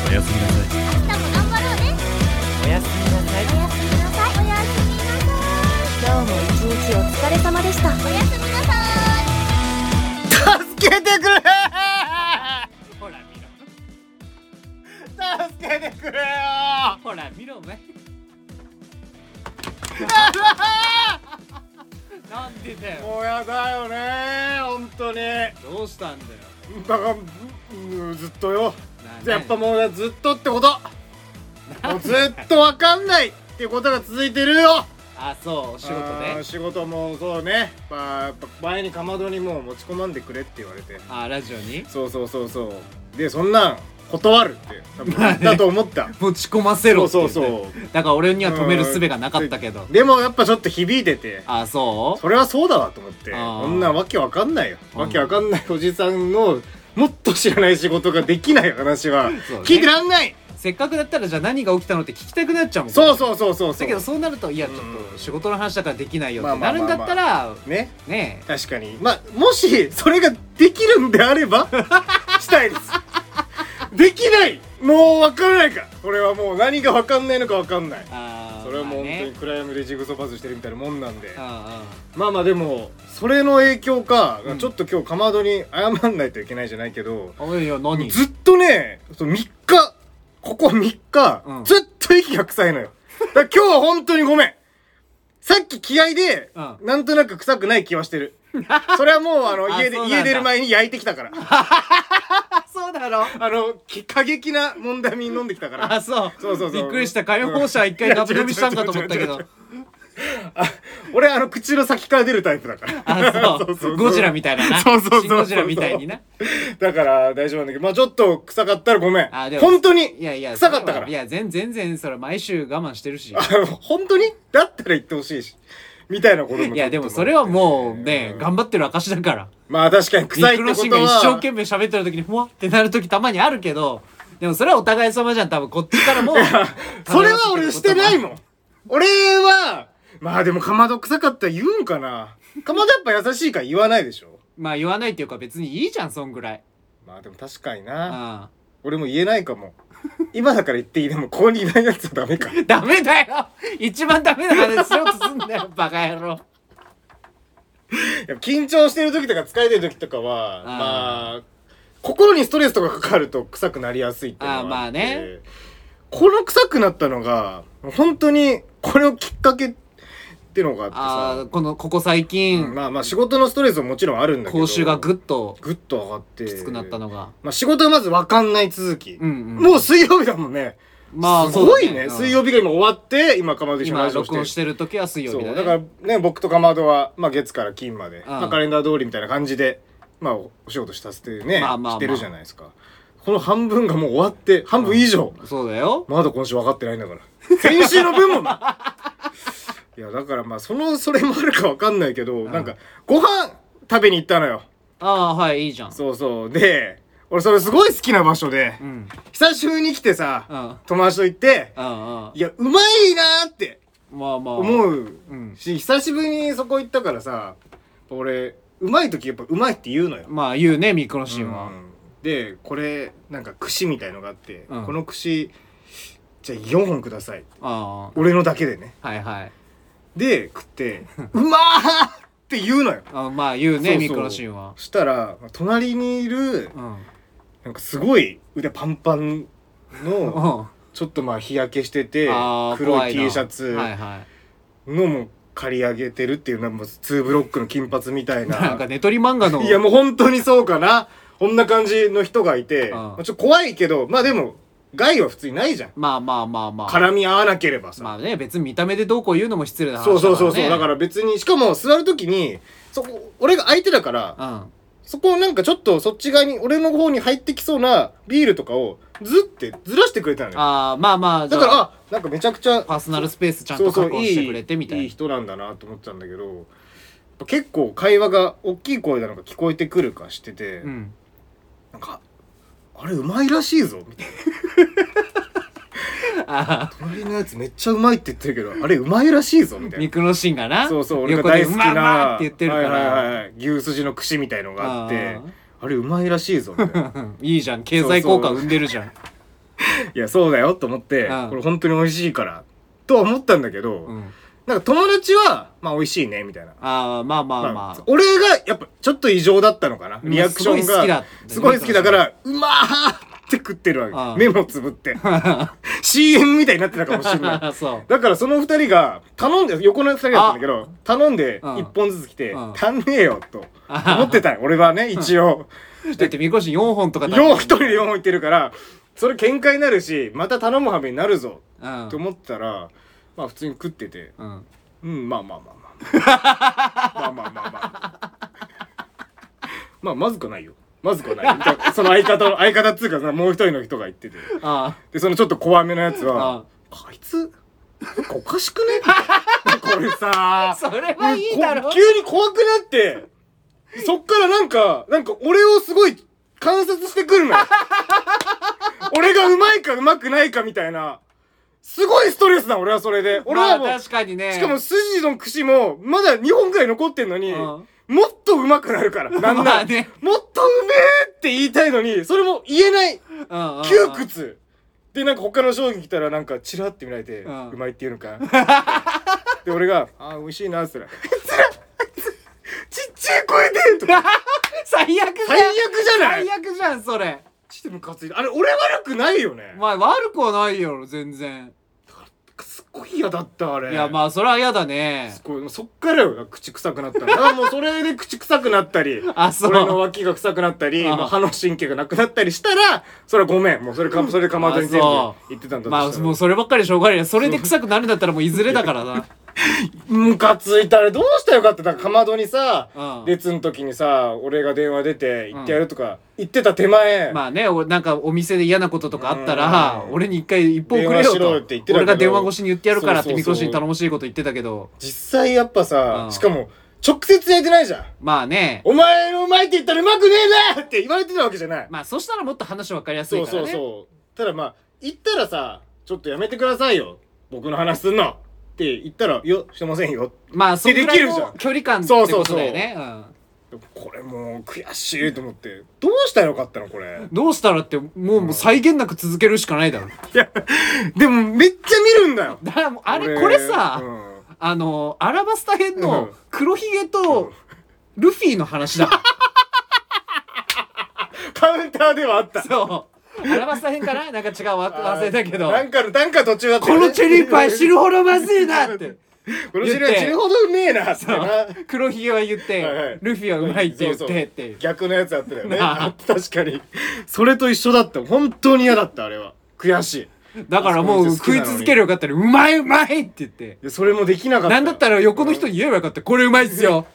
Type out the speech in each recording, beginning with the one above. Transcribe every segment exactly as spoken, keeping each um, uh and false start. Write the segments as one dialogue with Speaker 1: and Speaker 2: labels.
Speaker 1: おやすみなさい。
Speaker 2: 明日も頑張ろうね。
Speaker 3: おやすみなさい。
Speaker 2: おやすみなさい。おやすみなさい。
Speaker 4: 今日も一日お疲れ様でした。
Speaker 2: おやすみなさい。
Speaker 5: 助けてくれ
Speaker 3: ほら見ろ。
Speaker 5: 助けてくれよ
Speaker 3: ほら見ろお前。なんでだよ。
Speaker 5: もうやだよね本当に。
Speaker 3: どうしたんだよ。
Speaker 5: だから、うん、ずっとよ。
Speaker 3: な
Speaker 5: やっぱもうずっとってこと。もうずっとわかんないっていうことが続いてるよ。
Speaker 3: あ、そう仕事ね。
Speaker 5: あー仕事もそうね。まあ、やっぱ前にかまどにもう持ち込まんでくれって言われて。
Speaker 3: あ、ラジオに
Speaker 5: そうそうそうそうでそんなん断るって多分言ったと思った
Speaker 3: 持ち込ませろって言って。
Speaker 5: そうそうそう
Speaker 3: だから俺には止める術がなかったけど。
Speaker 5: でもやっぱちょっと響いてて、
Speaker 3: あ、そう
Speaker 5: それはそうだわと思って。
Speaker 3: あー
Speaker 5: こんなわけわかんないよ。
Speaker 3: うん
Speaker 5: わけわかんないおじさんのもっと知らない仕事ができない話は
Speaker 3: そうね
Speaker 5: 聞いてらんない。
Speaker 3: せっかくだったらじゃあ何が起きたのって聞きたくなっちゃうもん。
Speaker 5: そうそうそうそうそう
Speaker 3: だけどそうなるといやちょっ
Speaker 5: うん
Speaker 3: と仕事の話だからできないよって
Speaker 5: まあまあまあまあ
Speaker 3: なるんだったら
Speaker 5: ね
Speaker 3: ね
Speaker 5: 確かに。まあもしそれができるんであればしたいです。できないもうわからないからこれはもう何がわかんないのかわかんない。
Speaker 3: あー
Speaker 5: それはもう本当に
Speaker 3: まあね
Speaker 5: 暗闇でジグソーパズルしてるみたいなもんなんで。
Speaker 3: あ
Speaker 5: まあまあでもそれの影響か、
Speaker 3: うん
Speaker 5: ちょっと今日かまどに謝んないといけないじゃないけど、
Speaker 3: ああいや何
Speaker 5: ずっとねそのみっかここみっか、
Speaker 3: うん
Speaker 5: ずっと息が臭いのよ。だから今日は本当にごめん。さっき気合で、
Speaker 3: うん
Speaker 5: なんとなく臭くない気はしてる。それはもうあの
Speaker 3: あ
Speaker 5: 家で
Speaker 3: そうなんだ
Speaker 5: 家出る前に焼いてきたから
Speaker 3: あそうだろ
Speaker 5: あのき過激なモンダミン飲んできたから
Speaker 3: あそう
Speaker 5: そうそうそう
Speaker 3: びっくりした。火炎放射一回ガブ飲みしたんかと思ったけど。
Speaker 5: あ俺あの口の先から出るタイプだから
Speaker 3: あそう
Speaker 5: そうそうそう
Speaker 3: ゴジラみたいなな。
Speaker 5: そうそうそうそう
Speaker 3: シンゴジラみたいにな。
Speaker 5: だから大丈夫なんだけど、まあちょっと臭かったらごめん。
Speaker 3: あでも
Speaker 5: 本当に
Speaker 3: いやいや
Speaker 5: 臭かったから。
Speaker 3: いや全然全然それ毎週我慢してるし。
Speaker 5: あ本当にだったら言ってほしいし。みたいなことも。
Speaker 3: いやでもそれはもうね
Speaker 5: うん
Speaker 3: 頑張ってる証だから。
Speaker 5: まあ確かに臭いってこと
Speaker 3: ミクロシンが一生
Speaker 5: は。
Speaker 3: 懸命喋ってる時にふわってなる時たまにあるけど、でもそれはお互い様じゃん。多分こっちからも
Speaker 5: それは俺してないもん。俺は、まあでもかまど臭かったら言うんかな。かまどやっぱ優しいから言わないでしょ。
Speaker 3: まあ言わないっていうか別にいいじゃんそんぐらい。
Speaker 5: まあでも確かにな。
Speaker 3: あ
Speaker 5: 俺も言えないかも。今だから言っていい。でもここにいないやつはダメか。
Speaker 3: あダメだよ。一番ダメな話しようとすんだよバカ野郎。
Speaker 5: やっぱ緊張してる時とか疲れてる時とかは
Speaker 3: あー
Speaker 5: まあ心にストレスとかかかると臭くなりやすいっていうのはあって、
Speaker 3: あーまあね
Speaker 5: この臭くなったのが本当にこれをきっかけってのがあってさ、
Speaker 3: ああこのここ最近
Speaker 5: まあまあ仕事のストレスももちろんあるんだけど
Speaker 3: 報酬がぐっと
Speaker 5: ぐっと上がって
Speaker 3: きつくなったのが。
Speaker 5: まあ仕事はまず分かんない続き、
Speaker 3: うんうん。
Speaker 5: もう水曜日だもんね。
Speaker 3: まあ
Speaker 5: すごいね、
Speaker 3: そうだね
Speaker 5: 水曜日が今終わって今かまど一緒に
Speaker 3: 今
Speaker 5: ラジオ
Speaker 3: 録音してる時は水曜日だね。
Speaker 5: そうだからね僕とかまどは、まあ、月から金まで、
Speaker 3: ん
Speaker 5: まあ、カレンダー通りみたいな感じで、まあ、お仕事したせてね、
Speaker 3: まあまあまあ
Speaker 5: してるじゃないですか。この半分がもう終わって半分以上、
Speaker 3: そうだよ。
Speaker 5: まだ今週分かってないんだから先週の分もいやだからまあそのそれもあるか分かんないけど、なんかご飯食べに行ったのよ。
Speaker 3: ああはいいいじゃん。
Speaker 5: そうそうで俺それすごい好きな場所で、
Speaker 3: うん
Speaker 5: 久しぶりに来てさ、
Speaker 3: うん
Speaker 5: 友達と行って
Speaker 3: うんうん。
Speaker 5: いやうまいなーって
Speaker 3: まあまあ
Speaker 5: 思う
Speaker 3: うん
Speaker 5: し、久しぶりにそこ行ったからさ俺うまい時やっぱうまいって言うのよ。
Speaker 3: まあ言うねミクロシンは。
Speaker 5: うんでこれなんか串みたいのがあって、
Speaker 3: うん
Speaker 5: この串じゃあよんほんください
Speaker 3: あ
Speaker 5: 俺のだけでね。
Speaker 3: あはいはい。
Speaker 5: で食ってうまーって言うのよ。
Speaker 3: あまあ言う
Speaker 5: そうそう
Speaker 3: ねミクロシンは。
Speaker 5: そしたら隣にいる
Speaker 3: うん。
Speaker 5: なんかすごい腕パンパンの
Speaker 3: うん
Speaker 5: ちょっとまあ日焼けしてて
Speaker 3: あー
Speaker 5: 黒い
Speaker 3: 怖な
Speaker 5: T シャツ
Speaker 3: はいは
Speaker 5: のも刈り上げてるっていうのはもうツーブロックの金髪みたい
Speaker 3: い。なんか
Speaker 5: な
Speaker 3: ネトリ漫画の。
Speaker 5: いやもう本当にそうかな。こんな感じの人がいて、
Speaker 3: うん
Speaker 5: まあちょっと怖いけどまあでも害は普通にないじゃん。
Speaker 3: まあまあまあまあ。
Speaker 5: 絡み合わなければさ、
Speaker 3: まあね別に見た目でどうこう言うのも失礼な話だ
Speaker 5: そう
Speaker 3: からね。
Speaker 5: そうそうそうだから別にしかも座る時にそこ俺が相手だから
Speaker 3: うん。
Speaker 5: そこをなんかちょっとそっち側に俺の方に入ってきそうなビールとかをずってずらしてくれたのよ。
Speaker 3: ああまあまあじゃあ
Speaker 5: だからあなんかめちゃくちゃ
Speaker 3: パーソナルスペースちゃんと
Speaker 5: そうそう
Speaker 3: 確保してくれてみたいな。
Speaker 5: いい人なんだなと思ってたんだけど結構会話が大きい声なのが聞こえてくるかしてて、
Speaker 3: うん。
Speaker 5: なんかあれうまいらしいぞみたいな
Speaker 3: あ
Speaker 5: 隣のやつめっちゃうまいって言ってるけどあれうまいらしいぞみ
Speaker 3: あ
Speaker 5: たいな。
Speaker 3: ミクロシンがな。
Speaker 5: そうそう俺が
Speaker 3: 横で
Speaker 5: 大好きな
Speaker 3: うまうまって言ってるから。
Speaker 5: はいはいはい、牛すじの串みたいのがあって
Speaker 3: あ
Speaker 5: あれうまいらしいぞみたいな
Speaker 3: いいじゃん経済効果生んでるじゃん。
Speaker 5: いやそうだよと思って、
Speaker 3: うん、
Speaker 5: これ本当に美味しいからとは思ったんだけど、うん、なんか友達はまあ美味しいねみたいな。
Speaker 3: ああまあまあまあ、まあ、
Speaker 5: 俺がやっぱちょっと異常だったのかな、リアクションがすごい好きだからうまーって食ってるわけ、目もつぶって シーエム みたいになってたかもしれないそうだからそのふたりが頼んで、横のふたりだったんだけど頼んでいっぽんずつ来て、うん、足んねえよと思ってたよ俺はね一応
Speaker 3: だってみこしよんほんとか
Speaker 5: よんひとりでよんほんいってるからそれ喧嘩になるしまた頼む羽目になるぞって思ったら、まあ普通に食ってて、うん、うん、まあまあまあまあまあまあまあまあまあまずくないよ、まずくはないその相方の相方っつうかもう一人の人が言ってて、ああでそのちょっと怖めのやつはああいつなんかおかしくねこれさ
Speaker 3: それはいいだろ、
Speaker 5: 急に怖くなってそっからなんかなんか俺をすごい観察してくるのよ俺がうまいかうまくないかみたいな、すごいストレスだ俺はそれで。俺はもう、
Speaker 3: まあ、確かにね。
Speaker 5: しかも筋の串もまだにほんくらい残ってんのに、うん、もっとうまくなるからなんだ、まあね、もっとうめえって言いたいのにそれも言えない窮屈で、なんか他の商品来たらなんかチラって見られて、うん、うまいって言うのかで俺があー美味しいなって言ったらちっちゃい声でとか
Speaker 3: 最悪じゃん、
Speaker 5: 最悪じゃない、
Speaker 3: 最悪じゃんそれ。
Speaker 5: ちょっとムカついた。あれ俺悪くないよね。
Speaker 3: まあ悪くはないよ全然。
Speaker 5: すっごい嫌だったあれ。
Speaker 3: いやまあそれは嫌だね。
Speaker 5: すごいそっからよ口臭くなったらもうそれで口臭くなったり
Speaker 3: あそう
Speaker 5: 俺の脇が臭くなったりまあ、歯の神経がなくなったりしたらそれはごめんもうそれかそれでかまどに全部言ってたんだとしたら
Speaker 3: まあもうそればっかりしょうがない。それで臭くなるんだったらもういずれだからな
Speaker 5: ムカついたらどうしたらよかった。だからかまどにさ、うん、列の時にさ俺が電話出て行ってやるとか言ってた手前、うん、
Speaker 3: まあねなんかお店で嫌なこととかあったら俺に一回一本くれよと俺が電話越しに言ってやるからってみこしに頼もしいこと言ってたけど
Speaker 5: 実際やっぱさ、うん、しかも直接焼いてないじゃん。
Speaker 3: まあね
Speaker 5: お前のうまいって言ったらうまくねえなって言われてたわけじゃない。
Speaker 3: まあそしたらもっと話分かりやすいからね。
Speaker 5: そうそうそうただまあ言ったらさちょっとやめてくださいよ僕の話すんのって言ったら「いやしてませんよ」
Speaker 3: まあそれぐらいの距離感ってことだよね。
Speaker 5: そうそうそう、うん、これもう悔しいと思ってどうしたらよかったのこれ。
Speaker 3: どうしたらってもう、うん、もう際限なく続けるしかないだろ。い
Speaker 5: やでもめっちゃ見るんだよ。
Speaker 3: だからもうあれこれさ、うん、あのアラバスタ編の黒ひげとルフィの話だ、うん、
Speaker 5: カウンターではあった。
Speaker 3: そうアラバスタ編かななんか違う忘れたけど
Speaker 5: なんかなんか途中だった、
Speaker 3: ね、このチェリーパイ死ぬほどまずいなって
Speaker 5: このチェリーパイ死ぬほどうめえなってな
Speaker 3: 黒ひげは言って、はいはい、ルフィはうまいって言ってっていう
Speaker 5: 逆のやつあったよねあ確かにそれと一緒だった。本当に嫌だったあれは。悔しい。
Speaker 3: だからもう食い続けるよかったらうまいうまいって言って
Speaker 5: いやそれもできなかった。
Speaker 3: なんだったら横の人に言えばよかった。これうまいっすよ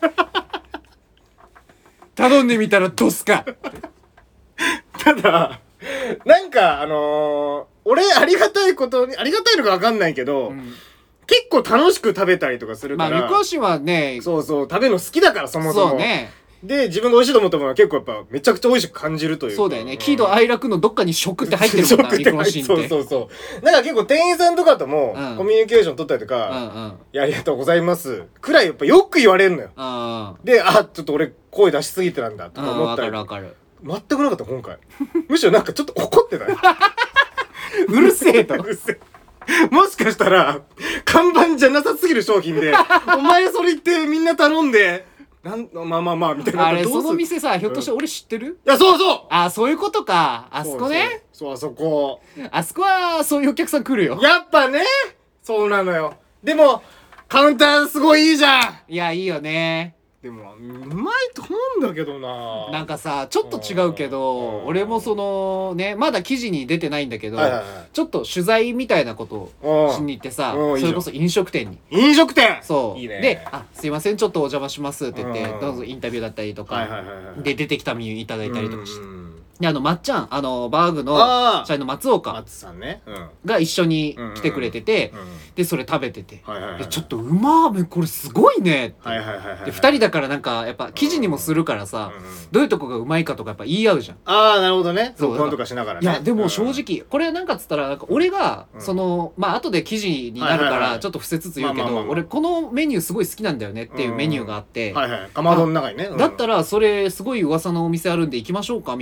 Speaker 3: 頼んでみたらどうすか
Speaker 5: ただなんかあのー、俺ありがたいことにありがたいのか分かんないけど、うん、結構楽しく食べたりとかするから。
Speaker 3: まあみこしはね
Speaker 5: そうそう食べるの好きだからそもそも。
Speaker 3: そうね。
Speaker 5: で自分が美味しいと思ったものは結構やっぱめちゃくちゃ美味しく感じるというか。
Speaker 3: そうだよね。喜怒哀楽のどっかに食って入ってるもんなみこしんって。
Speaker 5: そうそうそうなんか結構店員さんとかともコミュニケーション取ったりとか、うんうん、いやありがとうございますくらいやっぱよく言われるのよ。うん、であちょっと俺声出しすぎてなんだとか思ったり。
Speaker 3: わかるわかる。
Speaker 5: 全くなかった今回むしろなんかちょっと怒ってた
Speaker 3: うるせえと
Speaker 5: うるせえもしかしたら看板じゃなさすぎる商品でお前それ言ってみんな頼んでなんまあまあまあみたいな。
Speaker 3: あれその店さひょっとして俺知ってる？
Speaker 5: いやそうそう
Speaker 3: あそういうことか。あそこね。
Speaker 5: そうあそこ
Speaker 3: あそこはそういうお客さん来るよ
Speaker 5: やっぱね。そうなのよ。でもカウンターすごいいいじゃん。
Speaker 3: いやいいよね。
Speaker 5: でもうまいと思うんだけどな。
Speaker 3: なんかさちょっと違うけど俺もそのねまだ記事に出てないんだけど、はいはいはい、ちょっと取材みたいなことをしに行ってさそれこそ飲食店に
Speaker 5: 飲食店
Speaker 3: そう
Speaker 5: いいね。
Speaker 3: であすいませんちょっとお邪魔しますって言ってどうぞインタビューだったりとか、はいはいはいはい、で出てきたメニューいただいたりとかしてであのまっちゃんあのバーグの社員の松岡
Speaker 5: 松さんね、うん、
Speaker 3: が一緒に来てくれてて、うんうんうん、でそれ食べてて、はいはいはい、でちょっとうまーこれすごいねって、はいはいはいはい、でふたりだからなんかやっぱ記事にもするからさ、うんうん、どういうとこがうまいかとかやっぱ言い合うじゃん。
Speaker 5: ああなるほどね。そう録音とかしながらね。
Speaker 3: いやでも正直、うん、これはなんかっつったらなんか俺が、うん、そのまあ後で記事になるからちょっと伏せつつ言うけど、俺このメニューすごい好きなんだよねっていうメニューがあって、
Speaker 5: うん、はいはいかまどの中にね、
Speaker 3: うん、だったらそれすごい噂のお店あるんで行きましょうかみたいな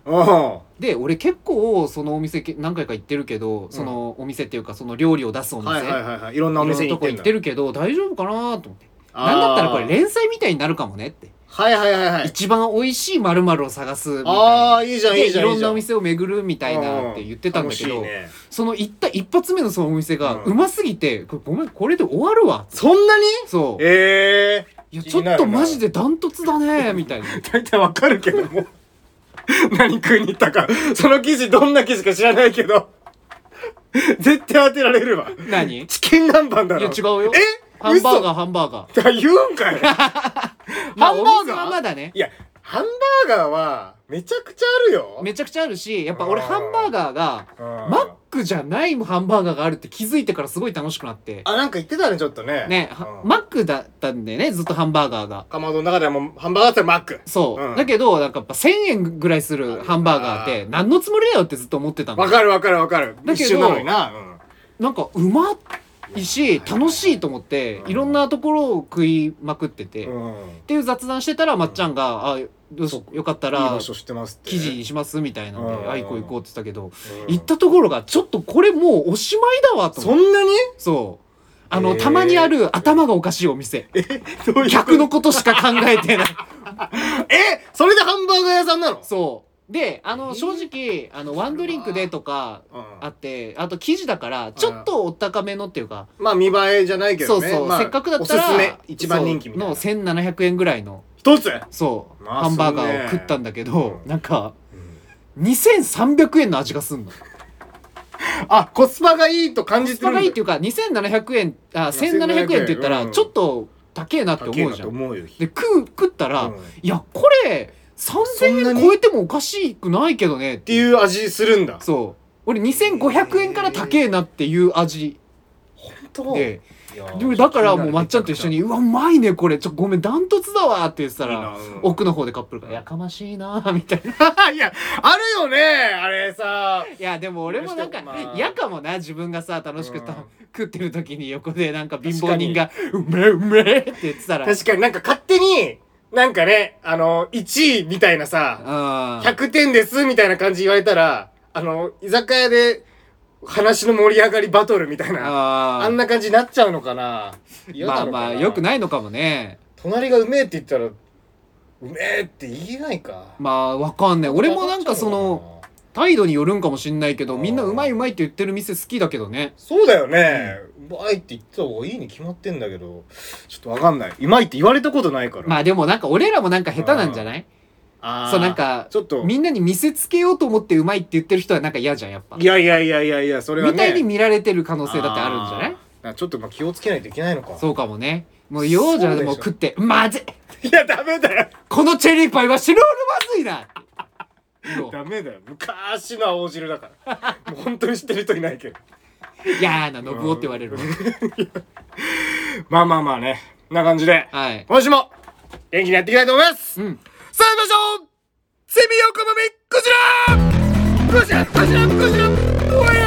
Speaker 3: で俺結構そのお店何回か行ってるけど、そのお店っていうかその料理を出すお店、
Speaker 5: はいはいはいはい、いろんなお店に行ってんだ。
Speaker 3: いろんなとこ行ってるけど大丈夫かなと思って、なんだったらこれ連載みたいになるかもねって。
Speaker 5: はいはいはいはい。
Speaker 3: 一番美味しい〇〇を探すみたいな。
Speaker 5: ああ、いいじゃんいいじゃん。
Speaker 3: でいろんなお店を巡るみたいなって言ってたんだけど、ね、その行った一発目のそのお店がうますぎて、これごめんこれで終わるわ。
Speaker 5: そんなに？
Speaker 3: そう。
Speaker 5: ええー。
Speaker 3: いやちょっとマジでダントツだねみたいな。
Speaker 5: 大体わかるけども。何食いに行ったか。その記事どんな記事か知らないけど。絶対当てられるわ。
Speaker 3: 何？
Speaker 5: チキン南蛮だろ。
Speaker 3: いや違うよ。
Speaker 5: え？
Speaker 3: ハンバーガーハンバーガー。
Speaker 5: だ言うんかい。
Speaker 3: まあお店はまだね。
Speaker 5: いやハンバーガーはめちゃくちゃあるよ。
Speaker 3: めちゃくちゃあるし、やっぱ俺ハンバーガーがマックじゃないハンバーガーがあるって気づいてからすごい楽しくなって。
Speaker 5: あ、なんか言ってたねちょっとね。
Speaker 3: ね、うん、マックだったんでね、ずっとハンバーガーが。
Speaker 5: かまどの中でもハンバーガーってマック。
Speaker 3: そう、うん、だけどなんかやっぱせんえんぐらいするハンバーガーって何のつもりだよってずっと思ってたの。
Speaker 5: わかるわかるわかる。
Speaker 3: だけど
Speaker 5: 一緒なのにな、うん、なん
Speaker 3: かうまっいいし楽しいと思っていろんなところを食いまくってて、うん、っていう雑談してたらまっちゃんが「あよしよかったら記事にします」みたいなんで「あ行こう行こう」って言ったけど、行ったところがちょっとこれもうおしまいだわと思って。
Speaker 5: そんなに？
Speaker 3: そうあの、えー、たまにある頭がおかしいお店。
Speaker 5: えどういう
Speaker 3: 客のことしか考えてない。
Speaker 5: えそれでハンバーガー屋さんなの？そう。
Speaker 3: で、あの、正直、あの、ワンドリンクでとかあって、あと生地だから、ちょっとお高めのっていうか。
Speaker 5: まあ、見栄えじゃないけどね。
Speaker 3: そうそう。
Speaker 5: まあ、
Speaker 3: せっかくだったら、
Speaker 5: おすすめ、一番人気みたいな。
Speaker 3: のせんななひゃくえんぐらいの。
Speaker 5: 一つ？
Speaker 3: そう。ハンバーガーを食ったんだけど、なんか、にせんさんびゃくえんの味がすんの。
Speaker 5: あ、コスパがいいと感じてる。
Speaker 3: コスパがいいっていうか、にせんななひゃくえん、あ、せんななひゃくえんって言ったら、ちょっと高えなって思うじゃん。で、食う、食ったら、いや、これ、さんぜんえん超えてもおかしくないけどね
Speaker 5: っていう味するんだ。
Speaker 3: そう。俺にせんごひゃくえんから高えなっていう味。
Speaker 5: 本当？
Speaker 3: で、だからもうまっちゃんと一緒に「うわうまいねこれちょごめんダントツだわ」って言ってたら奥の方でカップルが「やかましいな」みたいな。
Speaker 5: いやあるよねあれさ。
Speaker 3: いやでも俺もなんか嫌かもな、自分がさ楽しく食ってる時に横でなんか貧乏人が「うめえうめえ」って言ってたら。
Speaker 5: 確かになんか勝手になんかね、あの、いちいみたいなさ、ひゃくてんですみたいな感じ言われたら、あの、居酒屋で話の盛り上がりバトルみたいな、あ, あんな感じになっちゃうのかな。
Speaker 3: まあまあ、よくないのかもね。
Speaker 5: 隣がうめえって言ったら、うめえって言えないか。
Speaker 3: まあ、わかんない。俺もなんかその、態度によるんかもしんないけど、みんなうまいうまいって言ってる店好きだけどね。
Speaker 5: そうだよね。うまいって言った方がいいに決まってんだけど、ちょっとわかんない。うまいって言われたことないから。
Speaker 3: まあでもなんか俺らもなんか下手なんじゃない？ああ。そうなんか、ちょっとみんなに見せつけようと思ってうまいって言ってる人はなんか嫌じゃん、やっぱ。
Speaker 5: いやいやいやいやいや、それはね。
Speaker 3: みたいに見られてる可能性だってあるんじゃない？
Speaker 5: ちょっとまあ気をつけないといけないのか。
Speaker 3: そうかもね。もうようじゃでも食って、まずい。
Speaker 5: いやダメだよ。
Speaker 3: このチェリーパイは死ぬほどまずいな。
Speaker 5: ダメだよ。昔の青汁だからもう本当に知ってる人いないけど。
Speaker 3: いやーな信夫って言われる。
Speaker 5: まあまあまあね、こんな感じで、はい、今週も元気にやっていきたいと思います、うん、さあ行きましょう。セミ横豆こちらこちらこちらこちらおいおいおいおい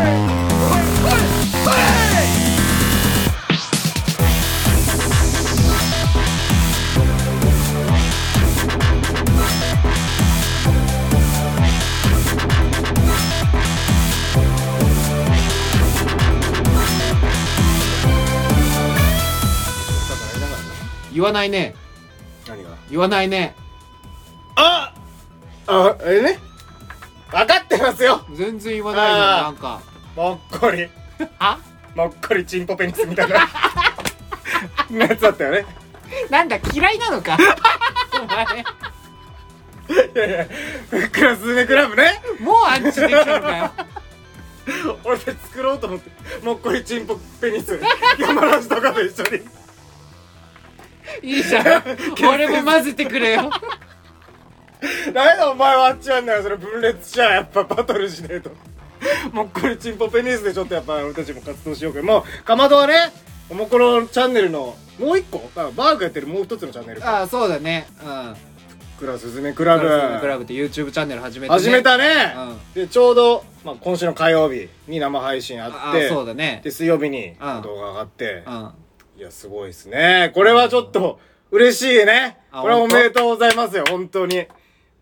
Speaker 3: 言わないね。
Speaker 5: 何が？
Speaker 3: 言わないね。
Speaker 5: ああ、あれね。分かってますよ。
Speaker 3: 全然言わないのなんか。
Speaker 5: もっこり。
Speaker 3: あ？
Speaker 5: もっこりチンポペニスみたいななやつだったよね。
Speaker 3: なんだ嫌いなのか。お前。
Speaker 5: いやいや、ふっくらスズメクラブね。
Speaker 3: もうアンチできたのかよ。
Speaker 5: 俺で作ろうと思って、もっこりチンポペニス山梨とかと一緒に。
Speaker 3: いいじゃん。俺も混ぜてくれよ。
Speaker 5: ダメだお前はあっちなんだよ。それ分裂しちゃやっぱバトルしねえと。もっこりチンポペニスでちょっとやっぱ俺たちも活動しようけど、もうかまどはね、おもころチャンネルのもう一個、バーがやってるもう一つのチャンネル。
Speaker 3: ああそうだね。うん。
Speaker 5: クラスズメクラブ。
Speaker 3: スズメクラブって YouTube チャンネル始めて、ね、
Speaker 5: 始めたね。うん、でちょうど、まあ、今週の火曜日に生配信あって、
Speaker 3: あそうだね。
Speaker 5: で水曜日に動画上がって、うん、いやすごいですね。これはちょっと嬉しいね。これはおめでとうございますよ本当に。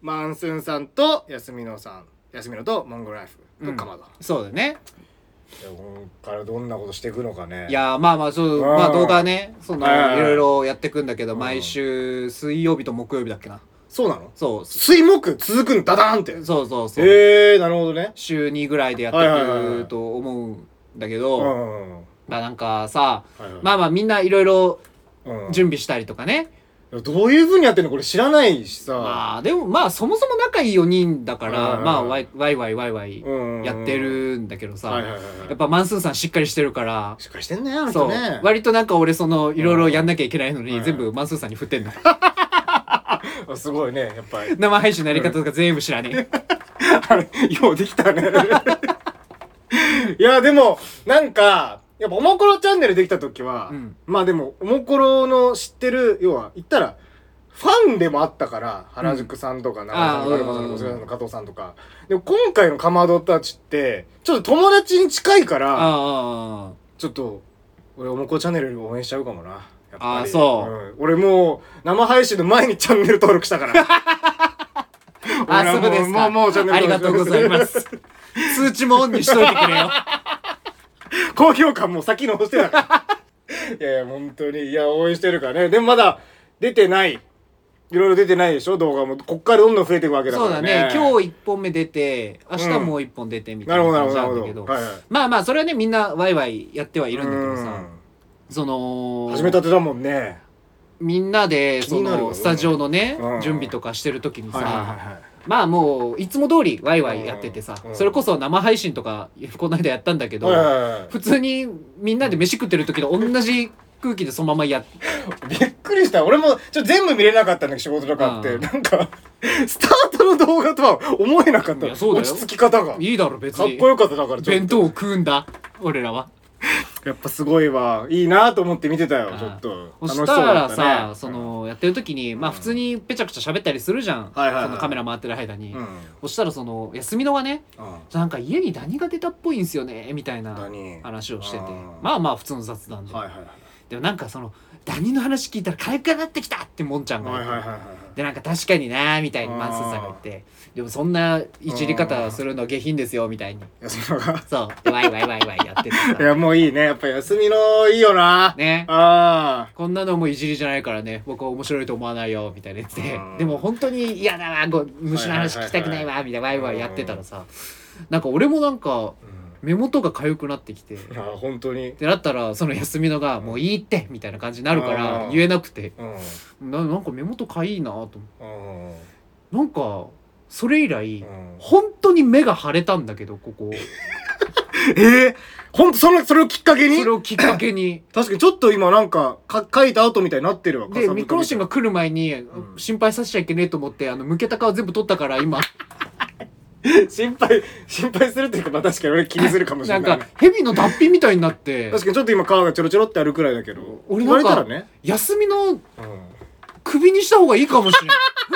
Speaker 5: マンスンさんと休みのさん、休みのとモンゴルライフとかまど、
Speaker 3: うん、そうだね。
Speaker 5: いやここからどんなことしていくのかね。
Speaker 3: いやまあまあそう、まあ動画ね、そのいろいろやっていくんだけど、毎週水曜日と木曜日だっけな。
Speaker 5: そうなの？
Speaker 3: そう。
Speaker 5: 水木続くんダダーンって。
Speaker 3: そうそうそう。
Speaker 5: えー、なるほどね。
Speaker 3: 週にぐらいでやっていくと思うんだけど、まあなんかさ、はいはい、まあまあみんないろいろ準備したりとかね。
Speaker 5: どういう風にやってんのこれ知らないしさ。
Speaker 3: まあでもまあそもそも仲いいよにんだから、まあワイワイワイワイワイやってるんだけどさ、やっぱマンスーさんしっかりしてるから、
Speaker 5: しっかりしてんねあの人ね。
Speaker 3: そう割となんか俺そのいろいろやんなきゃいけないのに全部マンスーさんに振ってんの。
Speaker 5: すごいねやっぱり。
Speaker 3: 生配信のやり方とか全部知らねえ。
Speaker 5: あれようできたね。いやでもなんか。やっぱおもころチャンネルできた時は、うん、まあでもおもころの知ってる要は言ったらファンでもあったから原宿さんとか長田さんとかルマさんとか加藤さんとかでも今回のかまどたちってちょっと友達に近いからちょっと俺おもころチャンネル応援しちゃうかもなやっぱり。
Speaker 3: あそう、
Speaker 5: うん、俺もう生配信の前にチャンネル登録したから
Speaker 3: あそうですか。もうもうチャンネル登録ありがとうございます通知もオンにしといてくれよ。
Speaker 5: 高評価も先の押してたからいやいや本当にいや応援してるからね。でもまだ出てないいろいろ出てないでしょ動画も。こっからどんどん増えていくわけだからね。
Speaker 3: そうだね今日いっぽんめ出て明日もういっぽん出てみたいな感じなんだけど、まあまあそれはねみんなワイワイやってはいるんだけどさ、その
Speaker 5: 始めたてだもんね。
Speaker 3: みんなでそのスタジオのね準備とかしてる時にさまあもういつも通りワイワイやっててさ、うん、それこそ生配信とかこの間やったんだけど、うん、普通にみんなで飯食ってる時と同じ空気でそのままやっ
Speaker 5: びっくりした。俺もちょっと全部見れなかったんだけど仕事とかあって、うん、なんかスタートの動画とは思えなかった。
Speaker 3: いやそうだよ
Speaker 5: 落ち着き方が
Speaker 3: いいだろ別に。
Speaker 5: かっこよかっただから。
Speaker 3: 弁当を食うんだ俺らは。
Speaker 5: やっぱすごいわいいなと思って見てたよちょっと。
Speaker 3: そしたらさ、ね、そのやってる時にまあ普通にペチャクチャ喋ったりするじゃん、そのカメラ回ってる間に、うん、そしたらその休みのがね、うん、なんか家にダニが出たっぽいんすよねみたいな話をしてて、まあまあ普通の雑談で、はいはいはい、でもなんかそのダニの話聞いたらかゆくなってきたってもんちゃんが言って、はいはいはいはい、でなんか確かになーみたいにマンスーさんが言って、でもそんないじり方するの下品ですよみたいに
Speaker 5: 休みのが
Speaker 3: そうでワイワイワイワイやっててさ
Speaker 5: いやもういいねやっぱ休みのいいよな
Speaker 3: ね。あこんなのもいじりじゃないからね僕は面白いと思わないよみたいなやつで、でも本当に嫌だわ虫の話聞きたくないわみたいなワイワイやってたらさ、なんか俺もなんか目元が痒くなってきて、
Speaker 5: あ本当に
Speaker 3: ってなったらその休みのがもういいってみたいな感じになるから言えなくて、な, なんか目元かいいなと思って、なんかそれ以来、うん、本当に目が腫れたんだけどここ
Speaker 5: えー、ほんとそれそれをきっかけに
Speaker 3: それをきっかけに
Speaker 5: 確かにちょっと今なんかか書いた後みたいになってるわ。
Speaker 3: でミクロシンが来る前に、うん、心配させちゃいけねえと思ってあの向けた皮全部取ったから今
Speaker 5: 心配心配するっていうかまあ確かに俺気にするかもしれない。
Speaker 3: なんか蛇の脱皮みたいになって
Speaker 5: 確かにちょっと今皮がちょろちょろってあるくらいだけど、
Speaker 3: 俺なんか、ね、休みの、うん、首にした方がいいかもしれない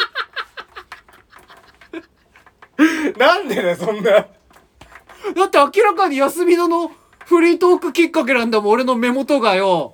Speaker 5: なんでねそんな。だ
Speaker 3: って明らかに休みののフリートークきっかけなんだもん俺の目元がよ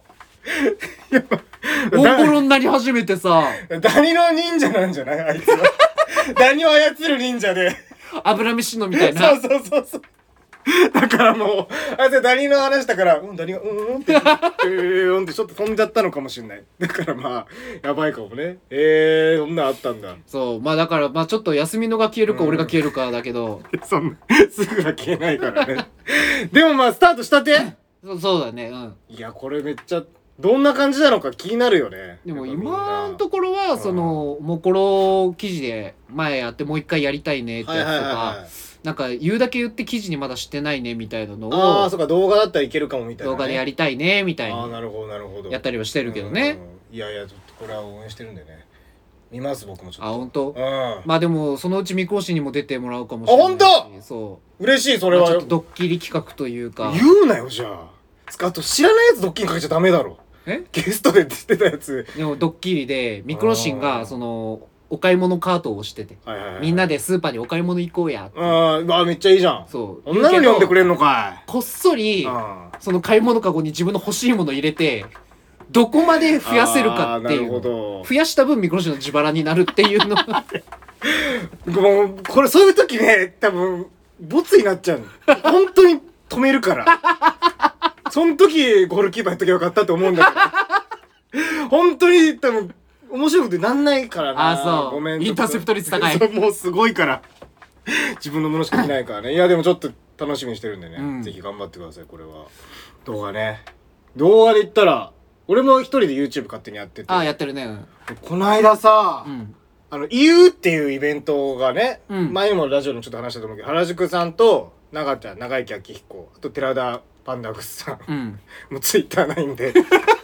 Speaker 3: 大ボロになり始めてさ。
Speaker 5: ダニの忍者なんじゃないあいつはダニを操る忍者で
Speaker 3: 油飯のみたいな。
Speaker 5: そうそうそうそうだからもうあいつダニの話だからうんダニがうんうんってうんってちょっと飛んじゃったのかもしれない。だからまあやばいかもね。えー、そんなあったんだ。
Speaker 3: そうまあだからまあちょっと休みのが消えるか俺が消えるかだけど、
Speaker 5: うん、そんなすぐは消えないからねでもまあスタートしたて
Speaker 3: そ, そうだね。うん
Speaker 5: いやこれめっちゃどんな感じなのか気になるよね。
Speaker 3: でも今のところはそのもころ記事で前やってもう一回やりたいねってやつとかなんか言うだけ言って記事にまだしてないねみたいなのを
Speaker 5: ああそうか動画だったらいけるかもみたいな、ね、
Speaker 3: 動画でやりたいねみたい
Speaker 5: なあなるほどなるほど
Speaker 3: やったりはしてるけどね。
Speaker 5: いやいやちょっとこれは応援してるんでね見ます僕もちょっと。
Speaker 3: あ本当。
Speaker 5: うん
Speaker 3: まあでもそのうち未更新にも出てもらうかもしれないし。
Speaker 5: あ本当。
Speaker 3: そう
Speaker 5: 嬉しいそれは、まあ、
Speaker 3: ちょっとドッキリ企画というか
Speaker 5: 言うなよじゃああと知らないやつドッキリかけちゃダメだろ。
Speaker 3: え
Speaker 5: ゲストで出てたやつ
Speaker 3: でもドッキリでミクロシンがそのお買い物カートを押してて、はいはいはい、みんなでスーパーにお買い物行こうやって。
Speaker 5: ああめっちゃいいじゃん。
Speaker 3: そう
Speaker 5: 女の子に呼んでくれんのかい。
Speaker 3: こっそりその買い物カゴに自分の欲しいもの入れてどこまで増やせるかっていう増やした分ミクロシンの自腹になるっていうの
Speaker 5: もうこれそういう時ね多分ボツになっちゃうの本当に止めるからその時ゴールキーパーやっときゃよかったと思うんだけど本当に多分面白いことになんないからな。
Speaker 3: あそう
Speaker 5: ごめん
Speaker 3: インターセプト率高い
Speaker 5: もうすごいから自分のものしか見ないからね。いやでもちょっと楽しみにしてるんでね、うん、ぜひ頑張ってください。これは動画ね動画で言ったら俺も一人で YouTube 勝手にやってて
Speaker 3: あやってるね、うん、
Speaker 5: この間さ、うん、あの イーユー っていうイベントがね、うん、前にもラジオのちょっと話したと思うけど原宿さんと長田長池明彦あと寺田パンダグスさん、うん、もうツイッターないんで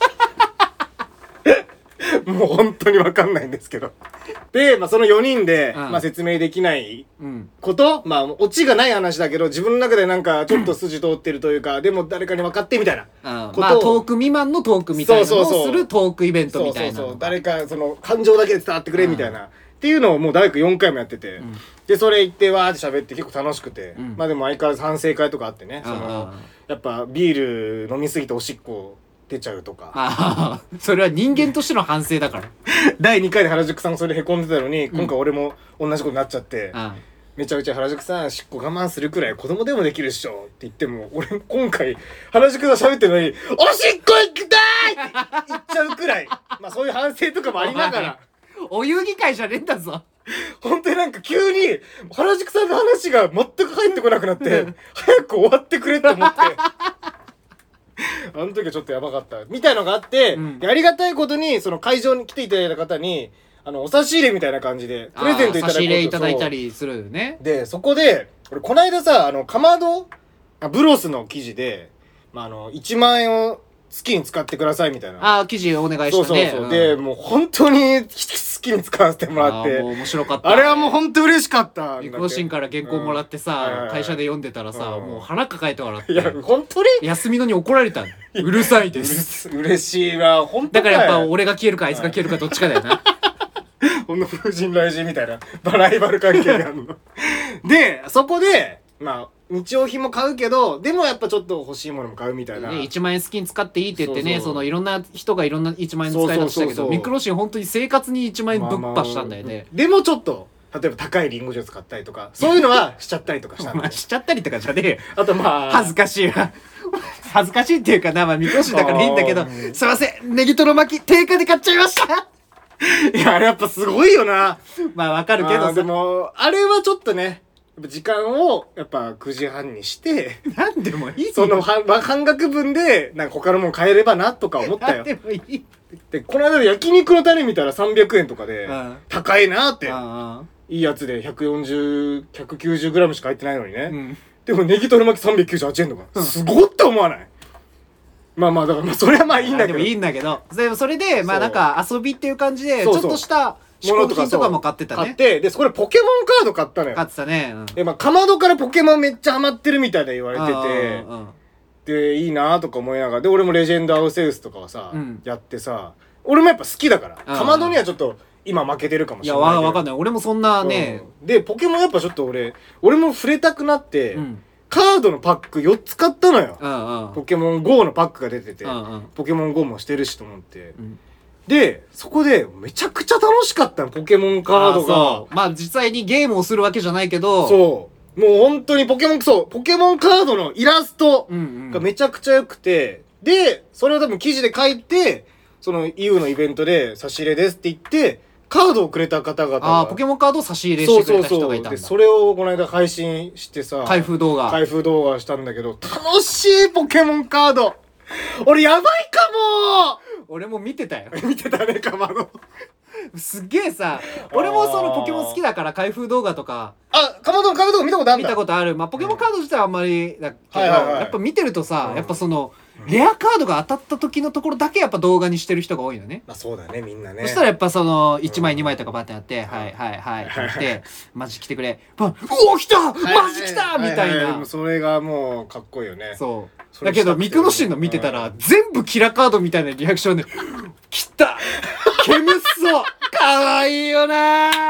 Speaker 5: もう本当に分かんないんですけどで、まあ、そのよにんで、うんまあ、説明できないこと、うん、まあオチがない話だけど自分の中でなんかちょっと筋通ってるというか、うん、でも誰かに分かってみたいなことを、
Speaker 3: まあ、トーク未満のトークみたいなのをするトークイベントみたいな
Speaker 5: そうそうそう誰かその感情だけで伝わってくれみたいな、うん、っていうのをもう大学よんかいもやってて、うん、でそれ行ってわーって喋って結構楽しくて、うん、まあでも相変わらず反省会とかあってね、そのやっぱビール飲みすぎておしっこ出ちゃうとか
Speaker 3: あそれは人間としての反省だから
Speaker 5: だいにかいで原宿さんがそれでへこんでたのに、うん、今回俺も同じことになっちゃって、うん、めちゃめちゃ原宿さんしっこ我慢するくらい子供でもできるっしょって言っても俺今回原宿が喋ってるのにおしっこ行きたいって言っちゃうくらいまあそういう反省とかもありながら
Speaker 3: お遊戯会じゃねえんだぞ
Speaker 5: 本当になんか急に原宿さんの話が全く入ってこなくなって早く終わってくれって思ってあの時はちょっとやばかったみたいのがあって、うん、ありがたいことにその会場に来ていただいた方にあのお差し入れみたいな感じでプレゼントいただくこと
Speaker 3: 差し入れいただいたりするね。
Speaker 5: でそこで俺この間さあのかまどブロスの記事で、まあ、あのいちまんえんを好きに使ってくださいみたいな
Speaker 3: あ記事お願いしたね。
Speaker 5: そうそうそう、うん、でもう本当に好きに使わせてもらって
Speaker 3: あもう面白かった、
Speaker 5: ね、あれはもう本当嬉しかった。
Speaker 3: リコシンから原稿もらってさ、うん、会社で読んでたらさ、うん、もう腹抱えて笑って
Speaker 5: いや本当に
Speaker 3: 休みのに怒られたうるさいです
Speaker 5: う嬉しいわ本当
Speaker 3: だからやっぱ俺が消えるかあいつが消えるかどっちかだよな
Speaker 5: こんな風神雷神みたいなライバル関係があるのでそこでまあ日用品も買うけどでもやっぱちょっと欲しいものも買うみたいな、
Speaker 3: ね、いちまんえん好きに使っていいって言ってね、そうそうそのいろんな人がいろんないちまんえんの使い方したけどミクロシン本当に生活にいちまんえんぶっ破したんだよね、まあまあ、
Speaker 5: でもちょっと例えば高いリンゴジュース買ったりとかそういうのはしちゃったりとかしたんで
Speaker 3: しちゃったりとかじゃねえよ
Speaker 5: あとまあ
Speaker 3: 恥ずかしいわ恥ずかしいっていうかなまあミクロシンだからいいんだけどすいませんネギトロ巻き定価で買っちゃいました
Speaker 5: いやあれやっぱすごいよな
Speaker 3: まあわかるけどさ
Speaker 5: でもあれはちょっとね時間をやっぱくじはんにして
Speaker 3: なんでもいい
Speaker 5: その半額分でなんか他のもの買えればなとか思ったよ。
Speaker 3: なんでもいい
Speaker 5: でこの間焼肉のタレ見たらさんびゃくえんとかで高いなっていいやつでひゃくよんじゅう、ひゃくきゅうじゅうグラムしか入ってないのにね、うん、でもネギトロ巻きさんびゃくきゅうじゅうはちえんとか、うん、すごって思わない？まあまあだからまあそれはまあいいんだけど
Speaker 3: でもいいんだけどでもそれでまあなんか遊びっていう感じでちょっとした嗜好品とかも買ってたね。
Speaker 5: 買ってでそこでポケモンカード買ったのよ。
Speaker 3: 買ってたね、うん、
Speaker 5: でまあかまどからポケモンめっちゃハマってるみたいな言われてて、うん、でいいなとか思いながらで俺もレジェンドアウセウスとかはさ、うん、やってさ俺もやっぱ好きだからかまどにはちょっと今負けてるかもしれないけど。
Speaker 3: いやわかんない俺もそんなね、
Speaker 5: うん、でポケモンやっぱちょっと俺俺も触れたくなって、うん、カードのパックよっつ買ったのよ、うんうん、ポケモン ゴー のパックが出てて、うんうん、ポケモン ゴー もしてるしと思って、うんでそこでめちゃくちゃ楽しかったのポケモンカードが。
Speaker 3: まあ実際にゲームをするわけじゃないけど
Speaker 5: そうもう本当にポケモンそうポケモンカードのイラストがめちゃくちゃ良くて、うんうん、でそれを多分記事で書いてその イーユー のイベントで差し入れですって言ってカードをくれた方々が
Speaker 3: あポケモンカードを差し入れしてくれた人がいたんだ。
Speaker 5: そうそうそうでそれをこの間配信してさ
Speaker 3: 開封動画
Speaker 5: 開封動画したんだけど楽しいポケモンカード俺やばいかも
Speaker 3: 俺も見てたよ
Speaker 5: 見てたねかまど
Speaker 3: すっげえさ俺もそのポケモン好きだから開封動画とか
Speaker 5: あかまどの開封動画見たことあるんだ。
Speaker 3: 見たことあるまあポケモンカード自体はあんまりだけど、はいはいはい、やっぱ見てるとさ、うん、やっぱそのレアカードが当たった時のところだけやっぱ動画にしてる人が多いのね。
Speaker 5: まあそうだねみんなね。
Speaker 3: そしたらやっぱそのいちまいにまいとかバッてやって、うん、はいはいはいって言ってマジ来てくれうお来たマジ来たみたいな、はいはいはい、
Speaker 5: それがもうかっこいいよね。
Speaker 3: そうだけどミクノシンの見てたら全部キラカードみたいなリアクションで来たケムッソかわいいよな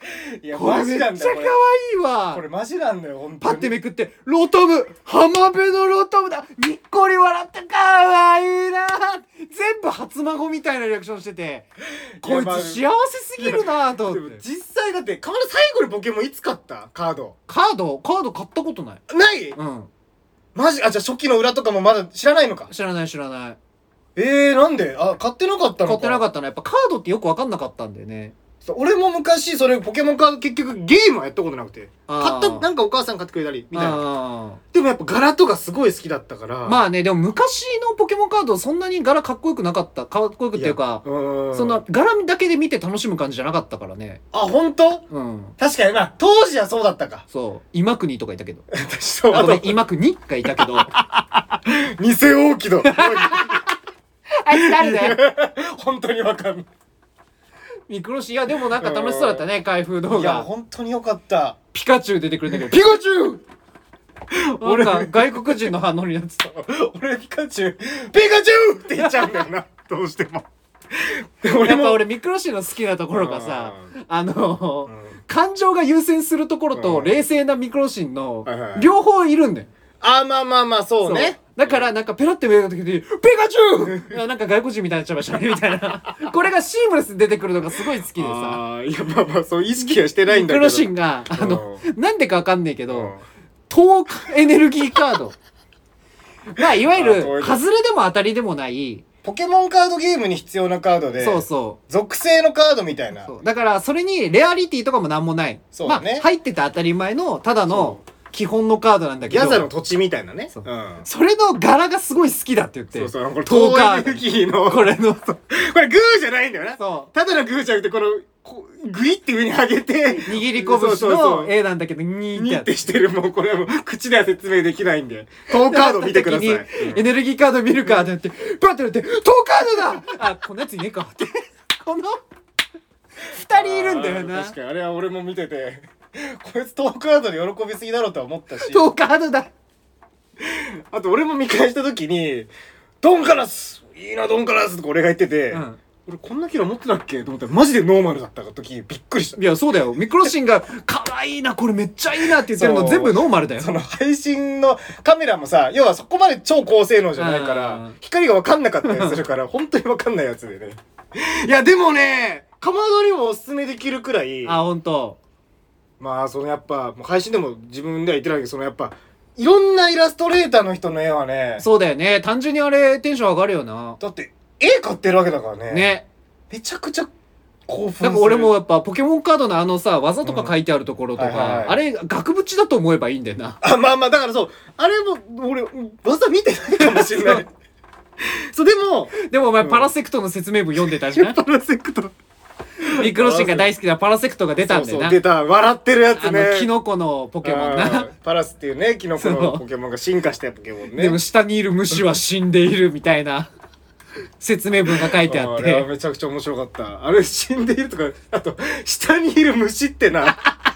Speaker 5: いや
Speaker 3: これめっちゃ可愛いわ。
Speaker 5: これマジなんだよ本当に。
Speaker 3: パッてめくってロトム、浜辺のロトムだ、にっこり笑ってかわいいな。全部初孫みたいなリアクションしてて、こいつ幸せすぎるなと思って。
Speaker 5: 実際だってかまど最後にポケモンいつ買ったカード？
Speaker 3: カードカード買ったことない。
Speaker 5: ない？
Speaker 3: うん。
Speaker 5: マジ？あ、じゃあ初期の裏とかもまだ知らないのか？
Speaker 3: 知らない知らない。
Speaker 5: えー、なんで？あ、買ってなかったのか？
Speaker 3: 買ってなかったの。やっぱカードってよく分かんなかったんだよね。
Speaker 5: 俺も昔それポケモンカード結局ゲームはやったことなくて、買ったなんかお母さん買ってくれたりみたいな。でもやっぱ柄とかすごい好きだったから。
Speaker 3: まあね、でも昔のポケモンカードそんなに柄かっこよくなかった。かっこよくっていうか、そんな柄だけで見て楽しむ感じじゃなかったからね。
Speaker 5: あ、本当？うん。確かにな、当時はそうだったか。
Speaker 3: そう、今国とかいたけど。
Speaker 5: そう、
Speaker 3: あと今国がいたけど。
Speaker 5: 偽王気だ。
Speaker 3: あいつ誰だよ。
Speaker 5: 本当にわかんない。
Speaker 3: ミクロシ、いやでもなんか楽しそうだったね、開封動画。
Speaker 5: いや本当によかった。
Speaker 3: ピカチュウ出てくるんだけど、ピカチュウ俺なんか外国人の反応になってた。
Speaker 5: 俺ピカチュウ、ピカチュウって言っちゃうんだよな。どうしても。
Speaker 3: やっぱ俺ミクロシの好きなところがさ、あの感情が優先するところと冷静なミクロシンの両方いるんだよ。
Speaker 5: あ、まあまあまあそうね。
Speaker 3: だからなんかペラって見えた時にピカチュウなんか外国人みたいになっちゃいましたねみたいな。これがシームレスで出てくるのがすごい好きでさ。
Speaker 5: あ、いやまあまあそう意識はしてないんだけど。
Speaker 3: ミクロシンがあのなんでかわかんないけど等エネルギーカードまあいわゆる外れでも当たりでもない
Speaker 5: ポケモンカードゲームに必要なカードで、
Speaker 3: そうそう
Speaker 5: 属性のカードみたいな。
Speaker 3: だからそれにレアリティとかもなんもない。
Speaker 5: そうだね。
Speaker 3: まあ入ってて当たり前のただの基本のカードなんだけど、
Speaker 5: ギャザの土地みたいなね。
Speaker 3: そう、うん、それの柄がすごい好きだって言って。
Speaker 5: そうそう、これトーエネルギーの
Speaker 3: これの
Speaker 5: これグーじゃないんだよな。そう、ただのグーじゃなくてこのこグイって上に上げて
Speaker 3: 握り拳の A なんだけどニ
Speaker 5: ーってしてる。もうこれはもう口では説明できないんでトーカード見てください。
Speaker 3: エネルギーカード見るかって言ってパッて言ってトーカードだ。あ、こんなやついねえかってこのふたりいるんだよな。
Speaker 5: 確かにあれは俺も見ててこいつトーカードで喜びすぎだろうとは思ったし、
Speaker 3: トーカードだ。
Speaker 5: あと俺も見返した時にドンカラスいいなドンカラスとか俺が言ってて、うん、俺こんなキラ持ってたっけと思ったらマジでノーマルだった時びっくりした。
Speaker 3: いやそうだよ、ミクロシンが可愛いなこれめっちゃいいなって言ってるの全部ノーマルだよ。
Speaker 5: その配信のカメラもさ、要はそこまで超高性能じゃないから光が分かんなかったりするから本当に分かんないやつでね。いやでもね、かまどにもおすすめできるくらい。
Speaker 3: あ、本当。
Speaker 5: まあそのやっぱもう配信でも自分では言ってないけど、そのやっぱいろんなイラストレーターの人の絵はね、
Speaker 3: そうだよね、単純にあれテンション上がるよな。
Speaker 5: だって絵買ってるわけだからね。
Speaker 3: ね、
Speaker 5: めちゃくちゃ興奮する。
Speaker 3: なんか俺もやっぱポケモンカードのあのさ技とか書いてあるところとか、うんはいはいはい、あれ額縁だと思えばいいんだよな。
Speaker 5: あ、まあまあだからそうあれも俺技見てないかもしれない。そうでも
Speaker 3: でもお前、うん、パラセクトの説明文読んでたじゃん。
Speaker 5: パラセクト
Speaker 3: ミクロシンが大好きなパラセクトが出たんだよな。
Speaker 5: そうそう出た、笑ってるやつね。
Speaker 3: あのキノコのポケモンな。
Speaker 5: パラスっていうねキノコのポケモンが進化したポケモンね。
Speaker 3: でも下にいる虫は死んでいるみたいな説明文が書いてあって。
Speaker 5: あれはめちゃくちゃ面白かった。あれ死んでいるとか、あと下にいる虫ってな。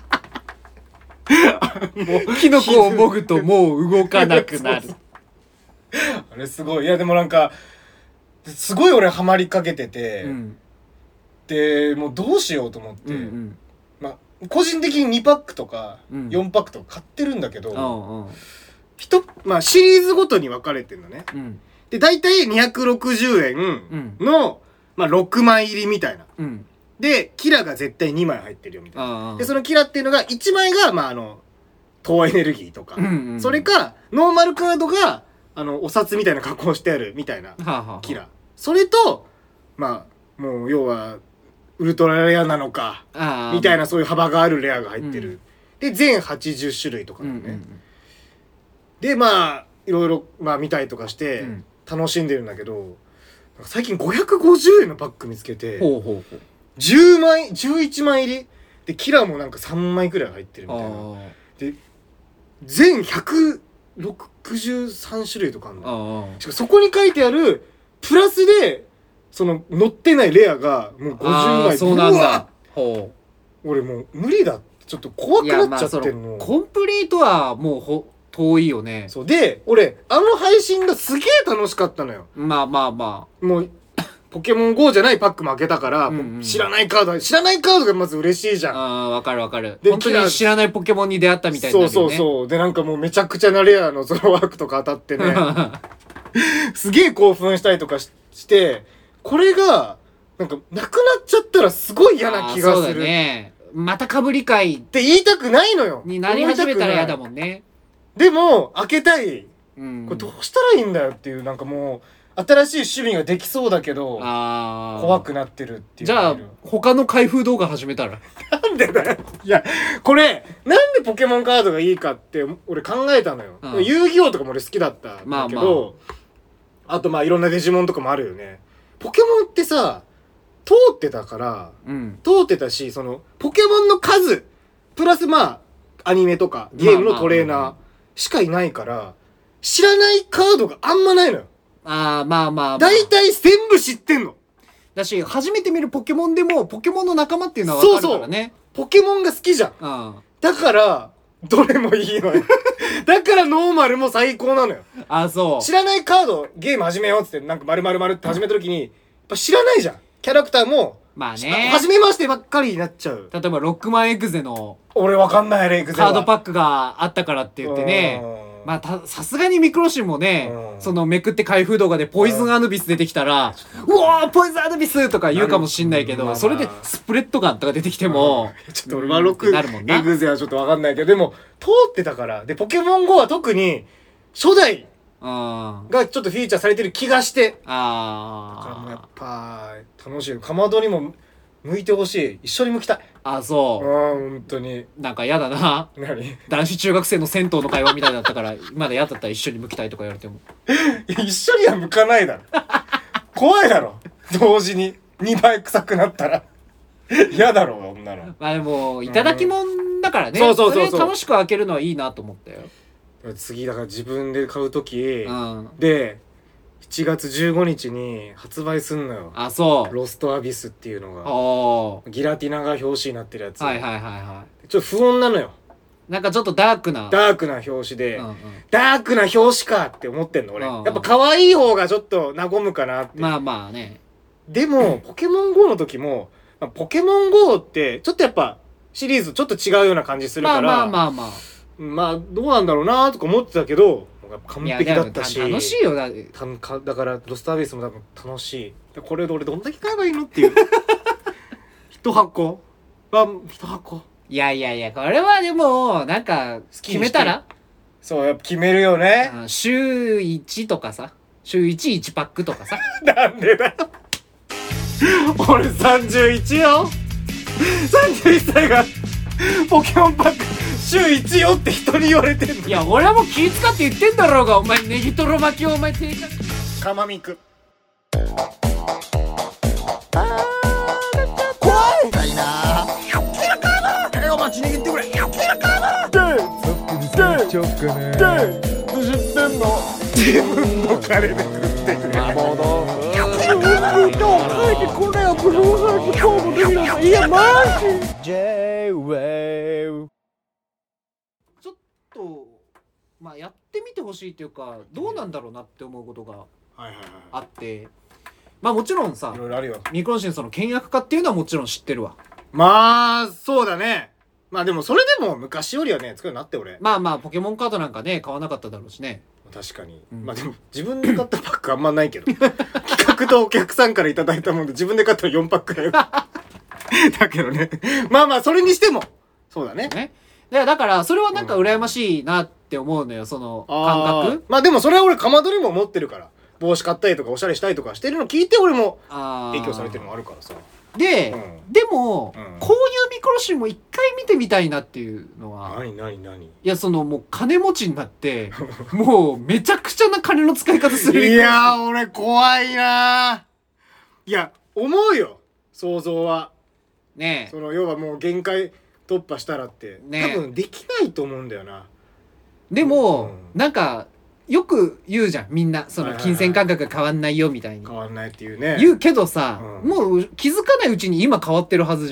Speaker 3: もうキノコをもぐともう動かなくなる。
Speaker 5: そうそうあれすごい。いやでもなんかすごい俺ハマりかけてて、うん、でもうどうしようと思って、うんうん、まあ個人的ににパックとかよんパックとか買ってるんだけど、うん、一まあシリーズごとに分かれてるのね、うん、で大体にひゃくろくじゅうえんの、うんまあ、ろくまい入りみたいな、うん、でキラが絶対にまい入ってるよみたいな。でそのキラっていうのがいちまいがまああの等エネルギーとか、うんうん、それかノーマルカードがあのお札みたいな加工してあるみたいなキラ、はあはあ、それとまあもう要はウルトラレアなのかみたいなそういう幅があるレアが入ってる、うん、で全はちじゅっしゅるいとかね、うんうんうん、でまあいろいろまあ見たりとかして楽しんでるんだけど、うん、最近ごひゃくごじゅうえんのパック見つけてほうほうほうじゅうまいじゅういちまい入りでキラもなんかさんまいくらい入ってるみたいなで全ひゃくろくじゅうさんしゅるいとかあるの。しかもそこに書いてあるプラスでその載ってないレアがもうごじゅうまい。
Speaker 3: そうなんだ。ほ
Speaker 5: う俺もう無理だってちょっと怖くなっちゃってんの。
Speaker 3: コンプリートはもうほ遠いよね。
Speaker 5: そうで俺あの配信がすげえ楽しかったのよ。
Speaker 3: まあまあま
Speaker 5: あもうポケモン ゴー じゃないパックも開けたから、
Speaker 3: うんうん、
Speaker 5: 知らないカード知らないカードがまず嬉しいじゃん。
Speaker 3: ああ、わかるわかる。本当に知らないポケモンに出会ったみたいな、ね、
Speaker 5: そうそうそう。でなんかもうめちゃくちゃなレアのゾロワークとか当たってねすげえ興奮したりとか し, してこれがなんかなくなっちゃったらすごい嫌な気がする。
Speaker 3: そうだね。またかぶり会
Speaker 5: って言いたくないのよ。
Speaker 3: になり始めたら嫌だもんね。
Speaker 5: でも開けたい、
Speaker 3: うん、
Speaker 5: これどうしたらいいんだよっていう、なんかもう新しい趣味ができそうだけど
Speaker 3: あ
Speaker 5: 怖くなってるっていう。
Speaker 3: じゃあ他の開封動画始めたら
Speaker 5: なんでだよ。いやこれなんでポケモンカードがいいかって俺考えたのよ、うん、遊戯王とかも俺好きだったんだけど、まあまあ、あとまあいろんなデジモンとかもあるよね。ポケモンってさ通ってたから、うん、通ってたし、そのポケモンの数プラスまあアニメとかゲームのトレーナーしかいないから、知らないカードがあんまないのよ。
Speaker 3: ああ、まあまあまあ。
Speaker 5: 大体全部知ってんの。
Speaker 3: だし、初めて見るポケモンでも、ポケモンの仲間っていうのは分かるからね。
Speaker 5: そうそう。ポケモンが好きじゃん。うん、だから、どれもいいのよ。だからノーマルも最高なのよ。
Speaker 3: あ、そう。
Speaker 5: 知らないカード、ゲーム始めようっつって、なんか丸々丸って始めた時に、やっぱ知らないじゃん。キャラクターも、
Speaker 3: まあね。
Speaker 5: 初めましてばっかりになっちゃう。
Speaker 3: 例えば、ロックマンエグゼの、
Speaker 5: 俺わかんない、エグゼは。
Speaker 3: カードパックがあったからって言ってね。まあ、た、さすがにミクロシンもね、そのめくって開封動画でポイズンアヌビス出てきたら、うわーポイズンアヌビスとか言うかもしんないけど、それでスプレッドガンとか出てきても、
Speaker 5: ちょっと俺はロックエグゼはちょっとわかんないけど、でも、通ってたから、で、ポケモン ゴー は特に、初代がちょっとフィーチャーされてる気がして。ああ。だからもうやっぱ、楽しい。かまどにも向いてほしい。一緒に向きたい。
Speaker 3: あ、そう。
Speaker 5: ああ、本当に。
Speaker 3: なんか嫌だな。
Speaker 5: 何？
Speaker 3: 男子中学生の銭湯の会話みたいだったから、まだ嫌だったら一緒に向きたいとか言われても。
Speaker 5: 一緒には向かないだろ。怖いだろ。同時に。にばい臭くなったら。嫌だろ、女の。
Speaker 3: まあでも、いただきもんだからね。
Speaker 5: そうそうそうそう。
Speaker 3: それ楽しく開けるのはいいなと思ったよ。
Speaker 5: 次、だから自分で買うとき、うん、で、しちがつじゅうごにちに発売すんのよ。
Speaker 3: あ、そう。
Speaker 5: ロストアビスっていうのが。ギラティナが表紙になってるやつ。
Speaker 3: はいはいはいはい。
Speaker 5: ちょっと不穏なのよ。
Speaker 3: なんかちょっとダークな。
Speaker 5: ダークな表紙で、うんうん、ダークな表紙かって思ってんの俺。うんうん、やっぱ可愛い方がちょっと和むかなって。
Speaker 3: まあまあね。
Speaker 5: でも、ポケモン ゴー の時も、まあ、ポケモン ゴー ってちょっとやっぱシリーズちょっと違うような感じするから。
Speaker 3: まあまあまあまあ。
Speaker 5: まあどうなんだろうなとか思ってたけど完璧だったし、
Speaker 3: 楽しいよだ
Speaker 5: だからロストアビスも多分楽しい。これで俺どんだけ買えばいいのっていう一箱は一箱。
Speaker 3: いやいやいや、これはでもなんか決めたら、
Speaker 5: そうやっぱ決めるよね。
Speaker 3: 週いちとかさ、週いち、いちパックとかさ。
Speaker 5: なんでだよ俺さんじゅういちよ。さんじゅういっさいがポケモンパック週いちよって人に言われてんの。
Speaker 3: いや俺はもう気使って言ってんだろうが、お前ネギトロ巻きをお前定価
Speaker 5: かまみく
Speaker 1: 怖いなひゃっきらカード手を待ち握ってくれひゃっきらカードでででで知ってんの
Speaker 5: 自分の金で食ってくれ
Speaker 1: なるほどひゃっきらカードと書いてこれよブルーハーツ今日もできるのいやマジ J-Wave
Speaker 3: ちょっとまあやってみてほしいっていうかどうなんだろうなって思うことがあって、まあもちろんさ
Speaker 5: いろいろあるよ。
Speaker 3: ミクロンシンその倹約家っていうのはもちろん知ってるわ。
Speaker 5: まあそうだね。まあでもそれでも昔よりはね作るようになって俺。
Speaker 3: まあまあポケモンカードなんかね買わなかっただろうしね。
Speaker 5: 確かに、うん、まあでも自分で買ったパックあんまないけど企画とお客さんからいただいたもので自分で買ったらよんパックだよだけどねまあまあそれにしてもそうだね。
Speaker 3: ねだからそれはなんか羨ましいなって思うのよ、その感覚。
Speaker 5: まあでもそれは俺かまどりも思ってるから帽子買ったりとかおしゃれしたりとかしてるの聞いて俺も影響されてるのもあるからさ。
Speaker 3: で、うん、でも、うん、こういうミクロシンも一回見てみたいなっていうのは
Speaker 5: 何何何い
Speaker 3: やそのもう金持ちになってもうめちゃくちゃな金の使い方する
Speaker 5: いやー俺怖いなー。いや思うよ想像はねえ、その要はもう限界突破したらってね多分できないと思うんだよな。
Speaker 3: でも、うん、なんかよく言うじゃんみんなその金銭感覚が変わんないよみたいに
Speaker 5: 変わんないっていうね
Speaker 3: 言うけどさ、うん、もう気づかないうちに今変わってるはずじゃん。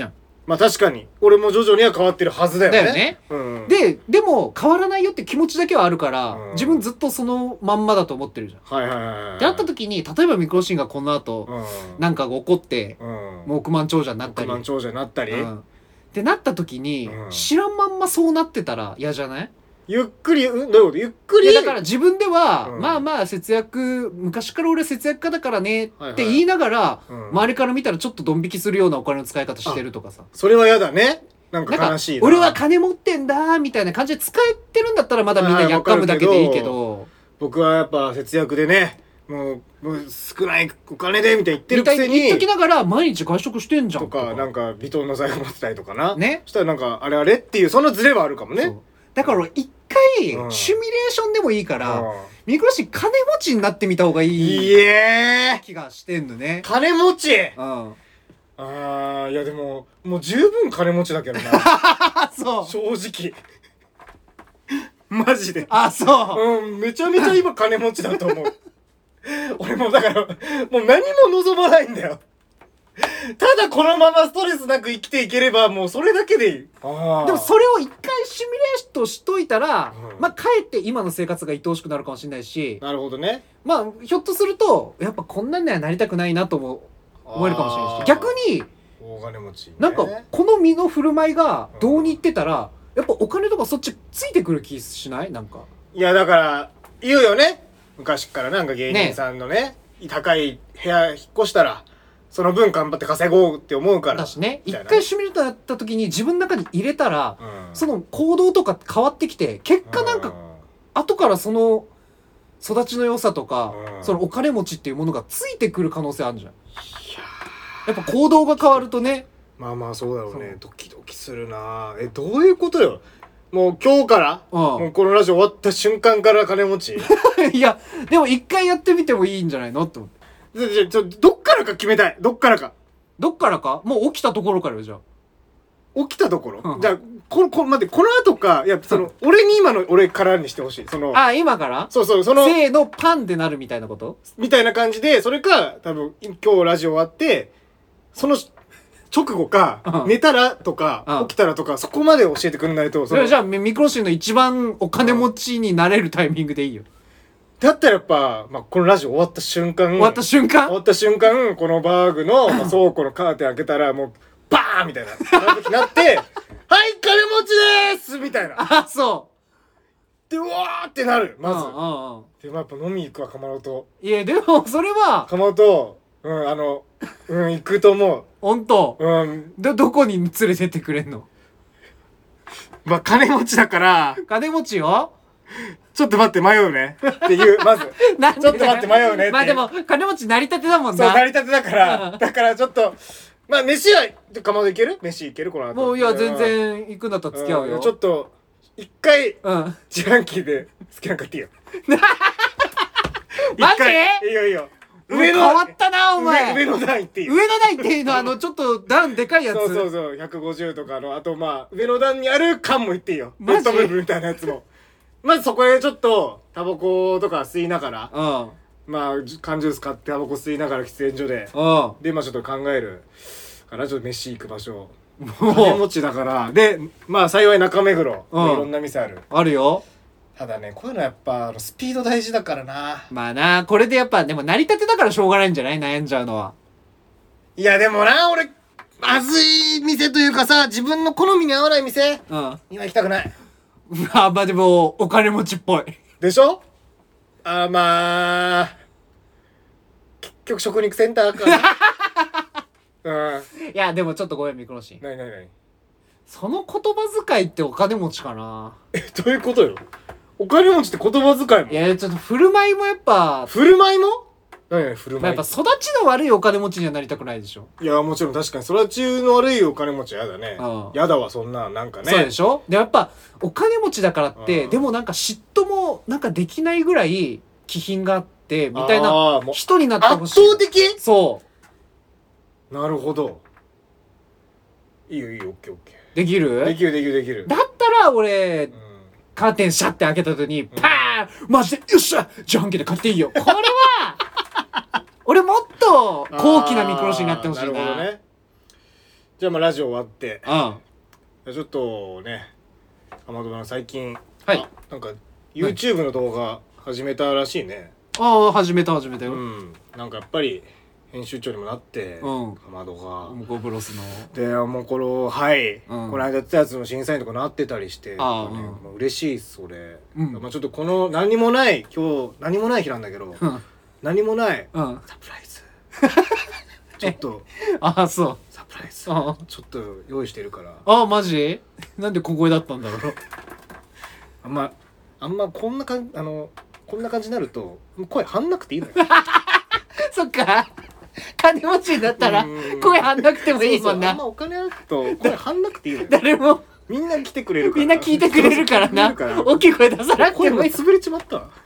Speaker 5: まあ確かに俺も徐々には変わってるはずだよね。
Speaker 3: だよね、
Speaker 5: うん、
Speaker 3: ででも変わらないよって気持ちだけはあるから、
Speaker 5: うん、
Speaker 3: 自分ずっとそのまんまだと思ってるじゃん。
Speaker 5: はいはいはいはい。
Speaker 3: であった時に例えばミクロシンがこの後、うん、なんかが起こって、うん、もう億万長者になったり
Speaker 5: 億万長者になったり、うん、
Speaker 3: ってなった時に、うん、知らんまんまそうなってたら嫌じゃない？
Speaker 5: ゆっくり、うん、どういうこと？ゆっくり。
Speaker 3: だから自分では、うん、まあまあ節約、昔から俺節約家だからねって言いながら、はいはい、周りから見たらちょっとドン引きするようなお金の使い方してるとかさ。
Speaker 5: それは嫌だね。なんか悲しいな。
Speaker 3: 俺は金持ってんだみたいな感じで使えてるんだったらまだみんなやっかむだけでいいけど。
Speaker 5: 僕はやっぱ節約でね、もう、もう少ないお金でみたいに言ってるくせに。
Speaker 3: 言っときながら毎日外食してんじゃん。
Speaker 5: とか、なんかヴィトンの財布持ってたりとかな。
Speaker 3: ね。
Speaker 5: そしたらなんかあれあれっていうそのズレはあるかもね。
Speaker 3: だから一回、うん、シミュレーションでもいいから、うん、ミクロシン金持ちになってみた方がいい気がしてんのね。
Speaker 5: 金持ち、
Speaker 3: うん、
Speaker 5: あーいやでももう十分金持ちだけどな
Speaker 3: そう
Speaker 5: 正直マジで
Speaker 3: あそう
Speaker 5: うんめちゃめちゃ今金持ちだと思う俺もだからもう何も望まないんだよただこのままストレスなく生きていければもうそれだけでいい。あ
Speaker 3: でもそれを一回シミュレーションしといたら、うん、まあかえって今の生活が愛おしくなるかもしれないし。
Speaker 5: なるほどね。
Speaker 3: まあひょっとするとやっぱこんなんにはなりたくないなとも思えるかもしれないし、逆に
Speaker 5: 大金持ち、ね、
Speaker 3: なんかこの身の振る舞いがどうにいってたら、うん、やっぱお金とかそっちついてくる気しない？なんか
Speaker 5: いやだから言うよね昔からなんか芸人さんのね、ね高い部屋引っ越したらその分頑張って稼ごうって思うから
Speaker 3: だしね。一回シミュレートやった時に自分の中に入れたら、うん、その行動とか変わってきて結果なんか、うん、後からその育ちの良さとか、うん、そのお金持ちっていうものがついてくる可能性あるじゃん。いややっぱ行動が変わるとね。
Speaker 5: まあまあそうだろうね。ドキドキするな。えどういうことよ。もう今日から、うん、もうこのラジオ終わった瞬間から金持ち
Speaker 3: いやでも一回やってみてもいいんじゃないのって思って。
Speaker 5: じゃちょどっからか決めたい。どっからか
Speaker 3: どっからかもう起きたところからよ。じゃ
Speaker 5: あ起きたところ、うん、じゃあここ待ってこの後かいやその、うん、俺に今の俺からにしてほしい。その
Speaker 3: あ今から
Speaker 5: そうそうその
Speaker 3: せーのパンってなるみたいなこと
Speaker 5: みたいな感じでそれか多分今日ラジオ終わってその直後か、うん、寝たらとか、うん、起きたらとかそこまで教えてくんないとそ
Speaker 3: じゃあミクロシンの一番お金持ちになれるタイミングでいいよ。
Speaker 5: だったらやっぱ、まあ、このラジオ終わった瞬間
Speaker 3: 終わった瞬間
Speaker 5: 終わった瞬間このバーグの、まあ、倉庫のカーテン開けたらもうバーンみたいな時なってはい金持ちでーすみたいな
Speaker 3: あそう
Speaker 5: でうわーってなるまず、
Speaker 3: うんうんうん、
Speaker 5: でもやっぱ飲み行くわかまどと。
Speaker 3: いやでもそれは
Speaker 5: かまどとうんあのうん行くと思う
Speaker 3: ほんと
Speaker 5: うん
Speaker 3: どどこに連れてってくれんの？
Speaker 5: まあ金持ちだから
Speaker 3: 金持ちよ
Speaker 5: ちょっと待って迷うねっていうまずちょっと待って迷うねって
Speaker 3: まあでも金持ち成り立てだもんな。
Speaker 5: そう成り立てだからだからちょっとまあ飯はかまどいける？飯いけるこの後
Speaker 3: もういや全然行くんだったら付き合うよ、
Speaker 5: うん、ちょっと一回、うん、自販機で好きなんか言っていいよ
Speaker 3: マジ？
Speaker 5: いいよいいよ
Speaker 3: 上の変わったなお前
Speaker 5: 上の段行っていいよ。
Speaker 3: 上の段っていうのはあのちょっと段でかいやつ
Speaker 5: そうそうそうひゃくごじゅうとかのあとまあ上の段にある缶も言っていいよ。レッドブルみたいなやつもまずそこでちょっとタバコとか吸いながら、うん、まあ缶ジュース買ってタバコ吸いながら喫煙所で、うん、でまあちょっと考えるからちょっと飯行く場所金持ちだからでまあ幸い中目黒、うん、いろんな店ある
Speaker 3: あるよ。
Speaker 5: ただねこういうのやっぱスピード大事だからな。
Speaker 3: まあなこれでやっぱでも成り立てだからしょうがないんじゃない悩んじゃうのは。
Speaker 5: いやでもな俺まずい店というかさ自分の好みに合わない店、うん、今行きたくない。
Speaker 3: まあまあでもお金持ちっぽい
Speaker 5: でしょ。あまあ結局食肉センターかうん、
Speaker 3: いやでもちょっとごめんミクロシン。
Speaker 5: なになになに
Speaker 3: その言葉遣いってお金持ちかな。
Speaker 5: えどういうことよ。お金持ちって言葉遣いも。
Speaker 3: いやちょっと振る舞いもやっぱ
Speaker 5: 振る舞いも何何振る舞い、
Speaker 3: まあ、やっぱ育ちの悪いお金持ちにはなりたくないでしょ。
Speaker 5: いやもちろん確かに育ちの悪いお金持ちはやだね。やだわそんななんかね。
Speaker 3: そうでしょ。でやっぱお金持ちだからってでもなんか嫉妬もなんかできないぐらい気品があってみたいな人になってほしい。
Speaker 5: 圧倒的。
Speaker 3: そう
Speaker 5: なるほど。いいよいいよオッケーオッケー。
Speaker 3: できる？
Speaker 5: できるできるできる。
Speaker 3: だったら俺、うん、カーテンシャッて開けた後にパーン、うん、マジでよっしゃ自販機で買っていいよ。これは俺もっと高貴なミクロシになってほしいな。
Speaker 5: なるほどね。 じゃあまあラジオ終わって、
Speaker 3: うん、
Speaker 5: ちょっとねかまどが最近、
Speaker 3: はい、
Speaker 5: なんか YouTube の動画始めたらしいね。
Speaker 3: ああ始めた始めたよ、
Speaker 5: うん、なんかやっぱり編集長にもなって、
Speaker 3: うん、
Speaker 5: かまどが
Speaker 3: ゴブロスの
Speaker 5: でもうこのはい、うん、この間やってたやつの審査員とかなってたりして、
Speaker 3: あ、
Speaker 5: ね、うん、嬉しいそれ、
Speaker 3: うん、
Speaker 5: まあちょっとこの何もない今日何もない日なんだけど、うん、何もない、うん、サプライズちょっと
Speaker 3: あそう
Speaker 5: サプライズちょっと用意してるから。
Speaker 3: あマジなんで小声だったんだろう
Speaker 5: あんまあんまこんなかんあのこんな感じになると声張んなくていいのよ
Speaker 3: そっか金持ちになったら声張んなくてもいいもんな。
Speaker 5: そうそう、あんまお金あると声張んなくていいのよ
Speaker 3: 誰も
Speaker 5: みんな来てくれるから、
Speaker 3: みんな聞いてくれるからな大きい声出さなくてもいい。
Speaker 5: 声が潰れちまったわ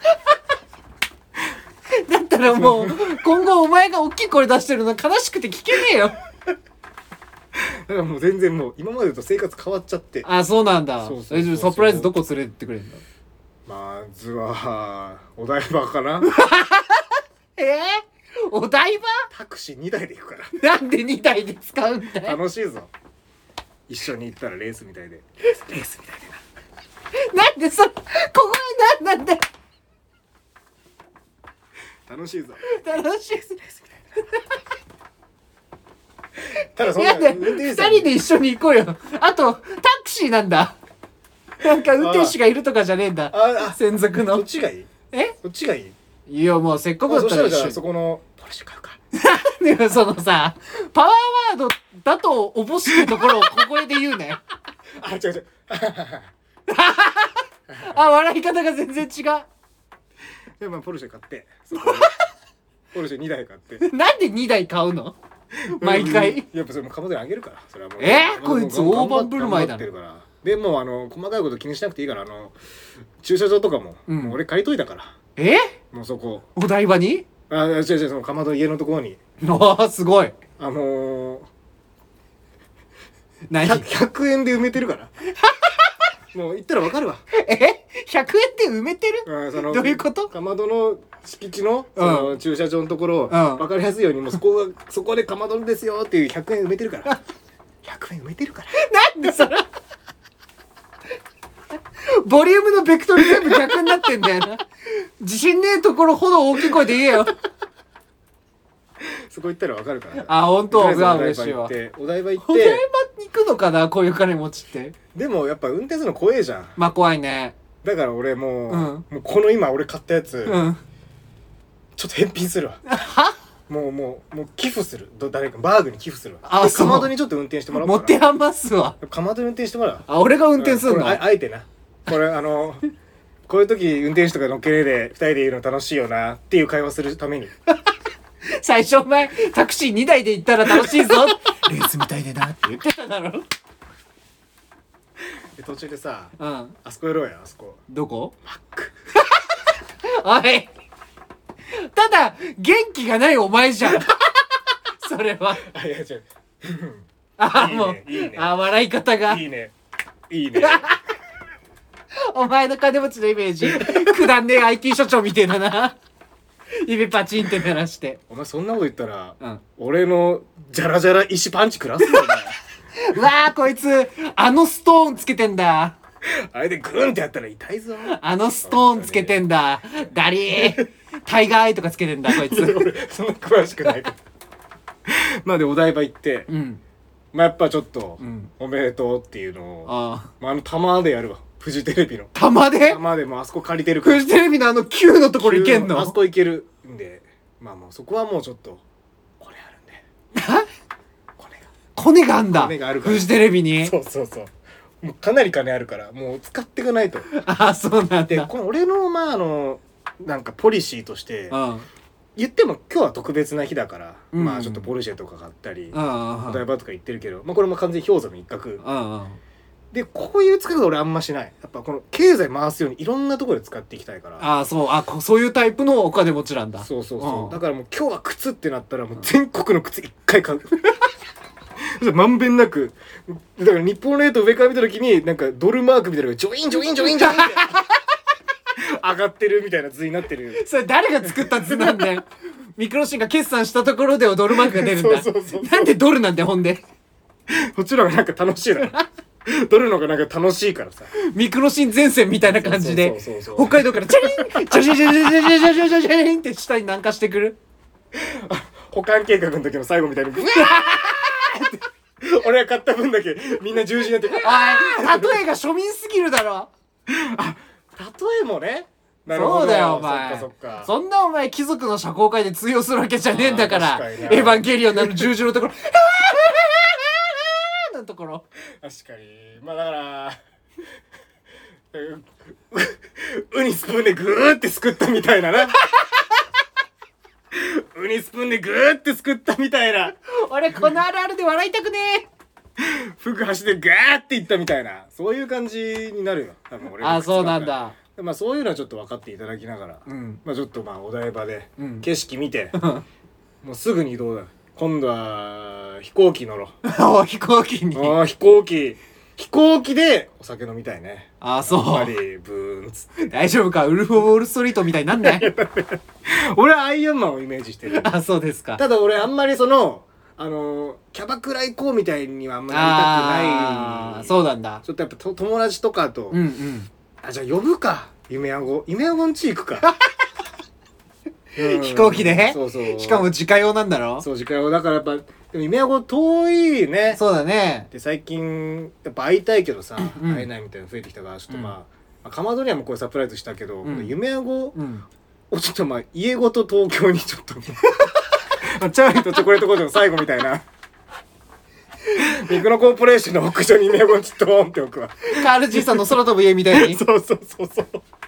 Speaker 3: だったらもう今後お前が大きい声出してるの悲しくて聞けねえよ
Speaker 5: だからもう全然もう今までと生活変わっちゃって。
Speaker 3: あそうなんだ。そうそうそうそう。サプライズどこ連れてってくれるんだ。
Speaker 5: まずはお台場かな
Speaker 3: えー、お台場
Speaker 5: タクシーにだいで行くから
Speaker 3: なんでにだいで使うんだよ。
Speaker 5: 楽しいぞ一緒に行ったらレースみたいでレースみたいで
Speaker 3: ななんでそここなんなんだよ
Speaker 5: 楽しいぞ
Speaker 3: 楽しいです
Speaker 5: ただそん
Speaker 3: なふたりで一緒に行こうよ。あとタクシーなんだ。なんか運転手がいるとかじゃねえんだ。あ専属の。
Speaker 5: そっちがいい。
Speaker 3: え
Speaker 5: そっちがいい。
Speaker 3: いやもうせっかくだったら
Speaker 5: 一緒にそこのポルシェ買うか
Speaker 3: でもそのさパワーワードだとおぼしきところを小声で言うね
Speaker 5: あ違う違う
Speaker 3: あ笑い方が全然違う。
Speaker 5: でもポルシェ買ってポルシェにだい買って
Speaker 3: なんでにだい買うの毎回。
Speaker 5: やっぱそれもかまどにあげるからそれはもう。
Speaker 3: えー、こいつ大盤振る舞いだね。
Speaker 5: でもうあの細かいこと気にしなくていいから、あの駐車場とかも、うん、もう俺借りといたから。えもうそこ
Speaker 3: お台場に。
Speaker 5: あ違う違うそのかまど家のところに。
Speaker 3: ああすごい。
Speaker 5: あのー、
Speaker 3: 何
Speaker 5: ひゃく, ひゃくえんで埋めてるからもう言ったらわかるわ。
Speaker 3: えひゃくえんで埋めてる、
Speaker 5: うん、その
Speaker 3: どういうこと。
Speaker 5: かまどの敷地 の, その、うん、駐車場のところ、うん、分かりやすいようにもうそこがそこでかまどですよっていうひゃくえん埋めてるからひゃくえん埋めてるから
Speaker 3: なんでそれボリュームのベクトル全部逆になってんだよな自信ねえところほど大きい声で言えよ
Speaker 5: そこ行ったら分かるから。
Speaker 3: あ本当。お台場行って
Speaker 5: お台場行って
Speaker 3: お台場行くのかなこういう金持ちって。
Speaker 5: でもやっぱ運転するの怖えじゃん。
Speaker 3: まあ怖いね。
Speaker 5: だから俺もう、うん、もうこの今俺買ったやつ、うん、ちょっと返品するわ
Speaker 3: は
Speaker 5: もうもうもう寄付する誰かバーグに寄付するわ。
Speaker 3: あ
Speaker 5: かまどにちょっと運転してもらおうかな。
Speaker 3: 持て余すわ。
Speaker 5: かまどに運転してもらう。
Speaker 3: あ俺が運転するの、
Speaker 5: うん、あ, あえてなこれあのこういう時運転手とか乗っけねえでふたりでいるの楽しいよなっていう会話するために
Speaker 3: 最初お前タクシーにだいで行ったら楽しいぞレースみたいでなって言ってただろ
Speaker 5: で途中でさ、
Speaker 3: うん、
Speaker 5: あそこやろうやあそこ。
Speaker 3: どこ。
Speaker 5: マック
Speaker 3: おいただ元気がないお前じゃんそれは。
Speaker 5: あいや違う
Speaker 3: あいいね、もういいね、あ笑い方が
Speaker 5: いいねいいね
Speaker 3: お前の金持ちのイメージくだんねえ アイティー 所長みてえだな指パチンって鳴らして。
Speaker 5: お前そんなこと言ったら、うん、俺のジャラジャラ石パンチ食らすぞお前
Speaker 3: うわーこいつあのストーンつけてんだ。
Speaker 5: あれでグンってやったら痛いぞ。
Speaker 3: あのストーンつけてんだダリータイガーアイとかつけてんだこいつ
Speaker 5: 俺そんな詳しくないからまあでお台場行って、うん、まあやっぱちょっと、うん、おめでとうっていうのを あ,、まあ、あの玉でやるわ。フジテレビの
Speaker 3: 玉で
Speaker 5: 玉でもあそこ借りてるから。
Speaker 3: フジテレビのあのきゅうのところ行けんの。
Speaker 5: あそこ行けるんでまあもうそこはもうちょっとこれあるんで
Speaker 3: コネがコネがあんだ。
Speaker 5: コネがあるから
Speaker 3: フジテレビに。
Speaker 5: そうそうそうもうかなり金あるからもう使っていかないと。
Speaker 3: あそうなんだ。
Speaker 5: でこの俺のまああのなんかポリシーとして、うん、言っても今日は特別な日だから、うん、まあちょっとポルシェとか買ったり、うん、お台場とか行ってるけど、まあ、これも完全に氷山の一角、うんうん、でこういう使い方俺あんましない。やっぱこの経済回すようにいろんなところで使っていきたいから。
Speaker 3: ああそうあそういうタイプのお金持ちなんだ。
Speaker 5: そうそうそう、うん、だからもう今日は靴ってなったらもう全国の靴一回買うまんべんなく。だから日本レート上から見た時になんかドルマークみたいなのがジョインジョインジョインジョインって上がってるみたいな図になってる。
Speaker 3: それ誰が作った図なんだよミクロシンが決算したところではドルマークが出るんだ。そうそうそうそうなんでドルなんだよほんで
Speaker 5: こっちの方がなんか楽しいな取るのがなんか楽しいからさ
Speaker 3: ミクロシン前線みたいな感じで
Speaker 5: そうそうそうそう
Speaker 3: 北海道からチャリンチャリンチャリンチャリンチャリンチャリンチャリンチャリンチャリンって下に南下してくる
Speaker 5: 保管計画の時の最後みたいにうわーって俺が買った分だけみんな十字になって
Speaker 3: おい例えが庶民すぎるだろ
Speaker 5: 例えもねなるほど
Speaker 3: そうだよお前
Speaker 5: そっかそっか
Speaker 3: そんなお前貴族の社交界で通用するわけじゃねえんだから
Speaker 5: あー確かにな
Speaker 3: エヴァンゲリオンのあの十字のところのところ
Speaker 5: 確かにまあだからうウニスプーンでグーってすくったみたいななウニスプーンでグーってすくったみたいな
Speaker 3: 俺このあるあるで笑いたくねえ
Speaker 5: フグ橋でガーっていったみたいなそういう感じになるよ多分俺が
Speaker 3: あそうなんだ
Speaker 5: まあそういうのはちょっと分かっていただきながら、
Speaker 3: うん
Speaker 5: まあちょっとまあお台場で
Speaker 3: うん
Speaker 5: 景色見て、もうすぐに移動だ今度は飛行機乗ろう
Speaker 3: お飛行機に
Speaker 5: ああ飛行機飛行機でお酒飲みたいね
Speaker 3: あそう
Speaker 5: やっぱりブーンっつって
Speaker 3: 大丈夫かウルフ・オブ・ウォール・ストリートみたいになんない
Speaker 5: 俺はアイアンマンをイメージしてる
Speaker 3: あそうですか
Speaker 5: ただ俺あんまりそのあのキャバクラ行こうみたいにはあんまりやりたくない
Speaker 3: そうなんだ
Speaker 5: ちょっとやっぱと友達とかと、
Speaker 3: うんうん
Speaker 5: あじゃあ呼ぶか夢あご夢あごんち行くか、うん、
Speaker 3: 飛行機で
Speaker 5: そうそう
Speaker 3: しかも自家用なんだろ
Speaker 5: そう自家用だからやっぱでも夢あご遠いね
Speaker 3: そうだね
Speaker 5: で最近やっぱ会いたいけどさ、
Speaker 3: うん、
Speaker 5: 会えないみたいなの増えてきたからちょっとまあ、うんまあ、かまどにはもうこれサプライズしたけど、うん、夢あごをちょっとまあ家ごと東京にちょっとチャーリーとチョコレート工場の最後みたいなミクノコーポレーションの屋上に夢あごにちょっとボンって置くわ
Speaker 3: カール G さんの空飛ぶ家みたいに
Speaker 5: そうそうそうそう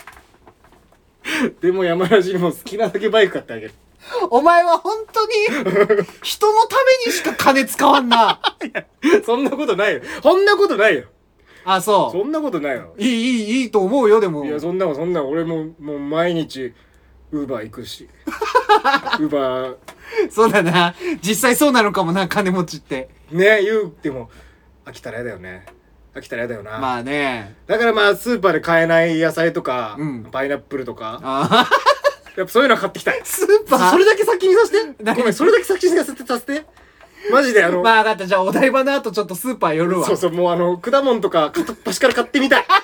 Speaker 5: でも山ラジにも好きなだけバイク買ってあげる
Speaker 3: お前は本当に人のためにしか金使わんない
Speaker 5: やそんなことないよそんなことないよ
Speaker 3: あそう
Speaker 5: そんなことないよ
Speaker 3: いいいいいいと思うよでも
Speaker 5: いやそんなそんな俺ももう毎日ウーバー行くしウーバー
Speaker 3: そうだな実際そうなのかもな金持ちって
Speaker 5: ね言うても飽きたらやだよね飽きたらやだよな
Speaker 3: まあね
Speaker 5: だからまあスーパーで買えない野菜とか、
Speaker 3: うん、
Speaker 5: パイナップルとか
Speaker 3: あ
Speaker 5: やっぱそういうの買ってきたい
Speaker 3: スーパー
Speaker 5: それだけ先にさせてごめんそれだけ先にさせてさせてマジであの
Speaker 3: まあ分かったじゃあお台場の後ちょっとスーパー寄るわ
Speaker 5: そうそうもうあの果物とか片っ端から買ってみたい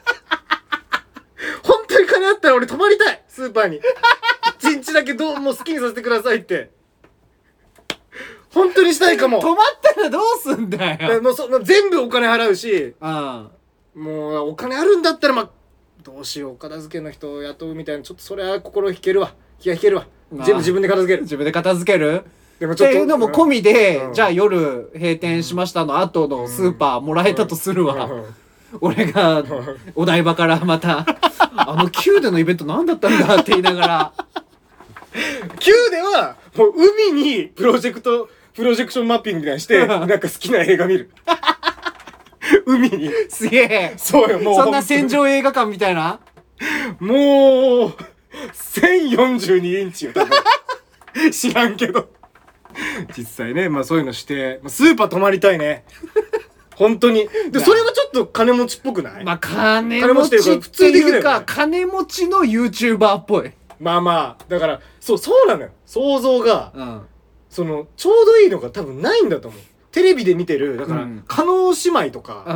Speaker 5: 本当に金あったら俺泊まりたいスーパーに一日だけどうもう好きにさせてくださいって本当にしたいかも
Speaker 3: 泊まったらどうすんだよ
Speaker 5: もうそ全部お金払うし
Speaker 3: うん
Speaker 5: もうお金あるんだったらまあどうしよう片付けの人を雇うみたいなちょっとそれは心引けるわ気が引けるわ全部自分で片付ける
Speaker 3: 自分で片付ける
Speaker 5: でもちょっと
Speaker 3: っていうのも込みで、
Speaker 5: うん、
Speaker 3: じゃあ夜閉店しましたの後のスーパーもらえたとするわ、うんうん、俺がお台場からまたあのQでのイベント何だったんだって言いながら
Speaker 5: Qではもう海にプロジェクトプロジェクションマッピングみたいにしてなんか好きな映画見る海に
Speaker 3: すげえ
Speaker 5: そうよもう
Speaker 3: そんな戦場映画館みたいな
Speaker 5: もうせんよんじゅうにインチよ多分知らんけど実際ねまあそういうのしてスーパー泊まりたいね本当にでそれはちょっと金持ちっぽくない
Speaker 3: まあ金持ちっていうか金持ちの YouTuber っぽい
Speaker 5: まあまあだからそうそうなのよ想像が、うん、そのちょうどいいのが多分ないんだと思うテレビで見てるだから、うん、加納姉妹とか、うん、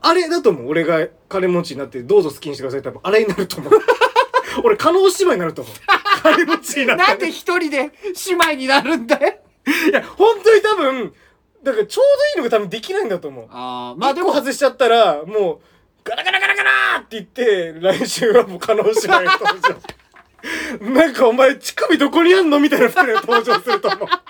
Speaker 5: あれだと思う俺が金持ちになってどうぞ好きにしてください多分あれになると思う俺加納姉妹になると思う金持ちになって
Speaker 3: なんで一人で姉妹になるんだよ
Speaker 5: いや本当に多分だからちょうどいいのが多分できないんだと思う
Speaker 3: あ
Speaker 5: まあでも外しちゃったらもうガラガラガラガラって言って来週はもう加納姉妹が登場なんかお前乳首どこにあんのみたいなふたりが登場すると思う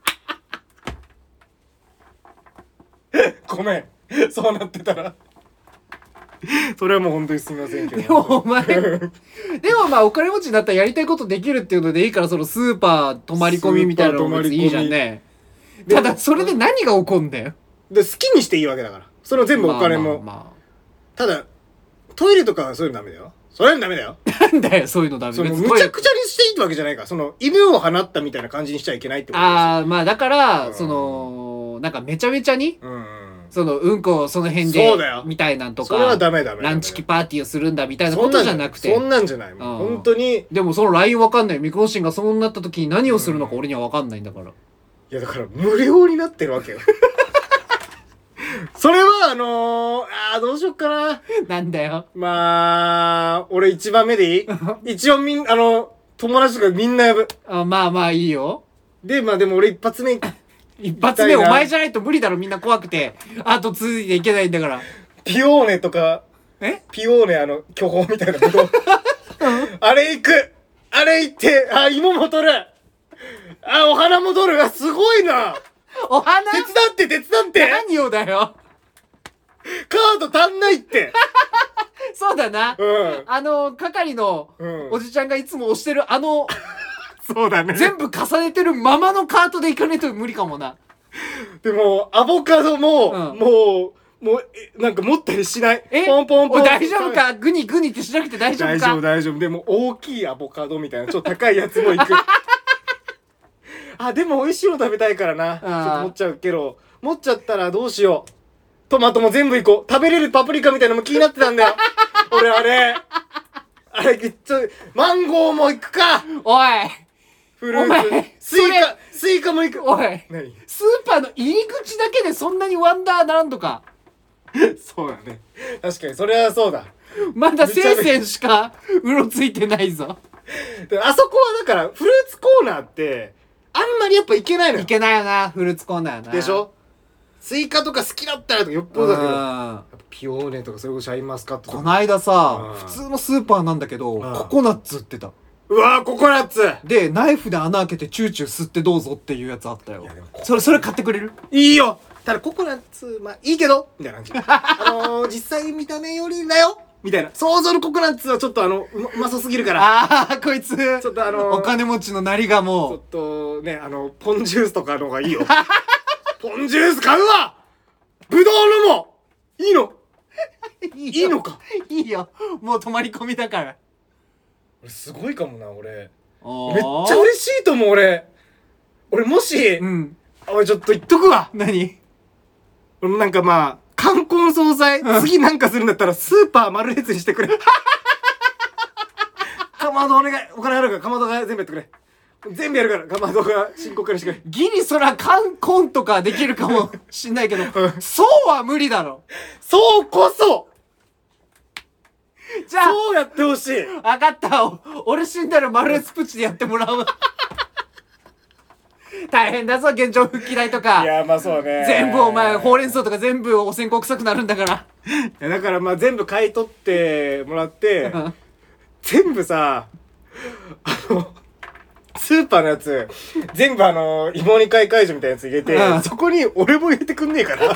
Speaker 5: ごめんそうなってたらそれはもう本当にすみませんけど
Speaker 3: でもお前でもまあお金持ちになったらやりたいことできるっていうのでいいからそのスーパー泊まり込みみたいなのも別にいいじゃんねただそれで何が起こんだよ
Speaker 5: で好きにしていいわけだからそれは全部お金も、まあまあまあ、ただトイレとかはそういうのダメだよそういうのダメだよ
Speaker 3: なんだよそういうのダメ
Speaker 5: そのむちゃくちゃにしていいってわけじゃないからその犬を放ったみたいな感じにしちゃいけないってことですよ
Speaker 3: ああまあだから、うん、そのなんかめちゃめちゃに、うんうんそのうんこをその辺でみたいなんとか
Speaker 5: それはダメダメ
Speaker 3: ランチキパーティーをするんだみたいなことじゃなくて
Speaker 5: そんなんじゃないもう、うん、本当に
Speaker 3: でもそのラインわかんないミクロシンがそうなった時に何をするのか俺にはわかんないんだから、うん、
Speaker 5: いやだから無料になってるわけよそれはあのー、あーどうしよっかな。
Speaker 3: なんだよ。
Speaker 5: まあ俺一番目でいい一応みんあの友達とかみんな呼ぶ。
Speaker 3: あ、まあまあいいよ。
Speaker 5: でまあでも俺一発目
Speaker 3: 一発目お前じゃないと無理だろ、みんな怖くて。あと続いていけないんだから。
Speaker 5: ピオーネとか、
Speaker 3: え
Speaker 5: ピオーネあの巨峰みたいなことあれ行くあれ行って、あ、芋も取るあ、お花も取るあ、すごいな
Speaker 3: お花
Speaker 5: 手伝って手伝って
Speaker 3: 何をだよ。
Speaker 5: カード足んないって
Speaker 3: そうだな。
Speaker 5: うん。
Speaker 3: あの、係の
Speaker 5: うん
Speaker 3: おじちゃんがいつも押してるあの、
Speaker 5: そうだね。
Speaker 3: 全部重ねてるままのカートで行かないと無理かもな。
Speaker 5: でも、アボカドも、
Speaker 3: うん
Speaker 5: もう、もう、えなんか持ったりしない。
Speaker 3: え
Speaker 5: ポンポンポン。
Speaker 3: おい大丈夫かグニグニってしなくて大丈夫か
Speaker 5: 大丈夫大丈夫。でも、大きいアボカドみたいな、ちょっと高いやつもいく。あ、でも美味しいの食べたいからな。ちょっと持っちゃうけど、持っちゃったらどうしよう。トマトも全部いこう。食べれるパプリカみたいなのも気になってたんだよ。俺あれ。あれ、ちょ、マンゴーもいくか。
Speaker 3: おい
Speaker 5: フルー
Speaker 3: お前
Speaker 5: ツ。スイ
Speaker 3: それ
Speaker 5: カ、スイカもいく。
Speaker 3: おい
Speaker 5: 何
Speaker 3: スーパーの入り口だけでそんなにワンダーならんとか。
Speaker 5: そうだね。確かに、それはそうだ。
Speaker 3: まだ聖戦しかうろついてないぞ。
Speaker 5: であそこはだから、フルーツコーナーって、あんまりやっぱいけないのよ。
Speaker 3: いけないよな、フルーツコーナーな。
Speaker 5: でしょスイカとか好きだったらとかよっぽどだけど、や
Speaker 3: うん
Speaker 5: っぱピオーネとかそれこそシャインマスカットとか。
Speaker 3: こないださ
Speaker 5: うん、
Speaker 3: 普通のスーパーなんだけど、
Speaker 5: ん
Speaker 3: ココナッツ売ってた。
Speaker 5: うわー、ココナッツ
Speaker 3: で、ナイフで穴開けてチューチュー吸ってどうぞっていうやつあったよ
Speaker 5: いやでも。
Speaker 3: それ、それ買ってくれる？
Speaker 5: いいよただココナッツ、まあいいけどみたいな感じ。あのー、実際見た目よりだよみたいな。想像のココナッツはちょっいの、うま、うまそうすぎるから。
Speaker 3: ああ、こいつ、
Speaker 5: ちょっとあのー、
Speaker 3: お金持ちのなりが
Speaker 5: ちょ
Speaker 3: も
Speaker 5: っとね、あの、ポンジュースとかの方がいいよ。ポンジュース買うわブドウのもいいの
Speaker 3: う、い
Speaker 5: いいのか
Speaker 3: いいよ。もう泊まり込みだから。
Speaker 5: 俺すごいかもな、俺。
Speaker 3: め
Speaker 5: めっちゃ嬉しいと思う、俺。俺もし、
Speaker 3: うん。
Speaker 5: 俺ちょっと言っとくわ。
Speaker 3: 何？
Speaker 5: 俺もなんかまあ、冠婚葬祭、次なんかするんだったらスーパーマルエツにしてくれ。かまどお願い。お金あるからかまどが全部やってくれ。全部やるから、かまどが申告からしてくれ。
Speaker 3: ギリそら冠婚とかできるかもしんないけど、そうは無理だろ。
Speaker 5: そうこそ
Speaker 3: じゃあ、
Speaker 5: そうやってほしい。
Speaker 3: わかった。お俺死んだらマルエツプチでやってもらうわ。大変だぞ、現状復帰代とか。
Speaker 5: いや、まあそうね。
Speaker 3: 全部お前、ほうれん草とか全部お線香臭くなるんだから。
Speaker 5: いやだからまあ全部買い取ってもらって、全部さ、あの、スーパーのやつ、全部あの、芋煮会会場みたいなやつ入れて、
Speaker 3: うん
Speaker 5: そこに俺も入れてくんねえかな。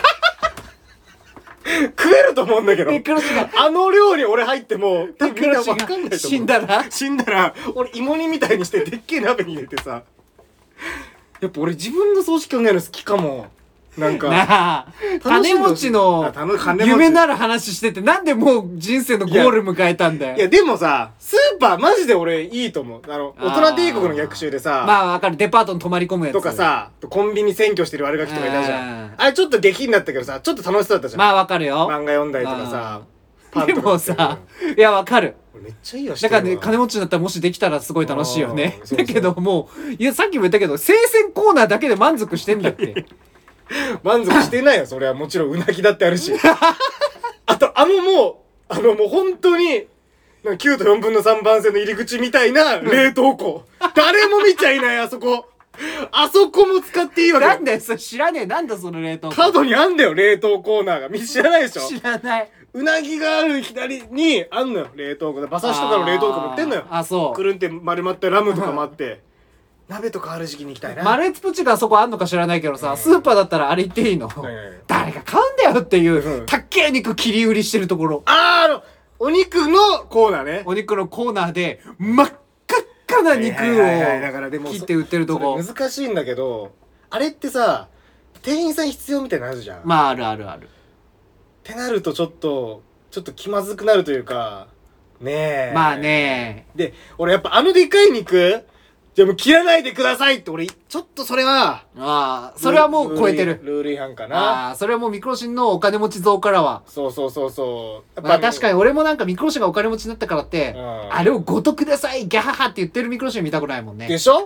Speaker 5: 食えると思うんだけど。
Speaker 3: え、クロシが、
Speaker 5: あの量に俺入っても、多分みんなわかんないと思う。
Speaker 3: 死んだら
Speaker 5: 死んだら、俺芋煮みたいにしてでっけえ鍋に入れてさ、やっぱ俺自分の葬式考えるの好きかも。なんか。
Speaker 3: なあ、金持ちの
Speaker 5: あ金金持ち
Speaker 3: 夢なる話してて、なんでもう人生のゴール迎えたんだよ。
Speaker 5: いや、でもさ、スーパーマジで俺いいと思う。あの、
Speaker 3: あー
Speaker 5: 大人帝国の逆襲でさ、
Speaker 3: まあわかる、デパートに泊まり込むやつ。
Speaker 5: とか、さ、コンビニ占拠してる悪ガキとかいたじゃ
Speaker 3: うん
Speaker 5: ん。あれちょっと下品だったけどさ、ちょっと楽しそうだったじゃん。
Speaker 3: まあわかるよ。
Speaker 5: 漫画読んだりとかさ、
Speaker 3: で
Speaker 5: とか
Speaker 3: もさ、いやわかる。
Speaker 5: 俺めっちゃいいよ、
Speaker 3: だからね、金
Speaker 5: 持
Speaker 3: 持ちになったらもしできたらすごい楽しいよね
Speaker 5: あー。そうそう
Speaker 3: だけどもう、いや、さっきも言ったけど、生鮮コーナーだけで満足してんだって。
Speaker 5: 満足してないよ、それはもちろんうなぎだってあるし。あと、あのもう、あのもう本当に、なんかきゅうとよんぶんのさんばん線の入り口みたいな冷凍庫。誰も見ちゃいない、あそこ。あそこも使っていいわけよ。
Speaker 3: なんだよ、それ知らねえ。なんだその冷凍庫。
Speaker 5: 角にあんだよ、冷凍コーナーが。み知らないでしょ
Speaker 3: 知らない。
Speaker 5: うなぎがある左にあんのよ、冷凍庫で。馬刺しとかの冷凍庫持ってんのよ。
Speaker 3: あーあ、そう
Speaker 5: く。るんって丸まったラムとかもあって。鍋とかある時期に行きたいな。
Speaker 3: マルエツプチがそこあんのか知らないけどさ、スーパーだったらあれ言っていいの？
Speaker 5: はいはいはい
Speaker 3: 誰が買うんだよっていうう、
Speaker 5: ん
Speaker 3: たっけえ肉切り売りしてるところ。
Speaker 5: あー、あの、お肉のコーナーね。
Speaker 3: お肉のコーナーで、真っ赤っかな肉
Speaker 5: はいはいはいはいだからでも
Speaker 3: を切って売ってるとこ。
Speaker 5: それ難しいんだけど、あれってさ、店員さん必要みたいなのあるじゃん。っ
Speaker 3: まあ、あるあるある。
Speaker 5: てなるとちょっと、ちょっと気まずくなるというか、ねえ。
Speaker 3: まあね。
Speaker 5: で、俺やっぱあのでかい肉、じゃあもう切らないでくださいって俺、ちょっとそれは、
Speaker 3: ああ、それはもう超えてる。
Speaker 5: ルール違反かな。
Speaker 3: ああ、それはもうミクロシンのお金持ち像からは。
Speaker 5: そうそうそうそう。
Speaker 3: まあ確か
Speaker 5: に。
Speaker 3: に俺もなんかミクロシンがお金持ちになったからって、
Speaker 5: うん
Speaker 3: あれをごとください、ギャハハって言ってるミクロシン見たくないもんね。
Speaker 5: でしょ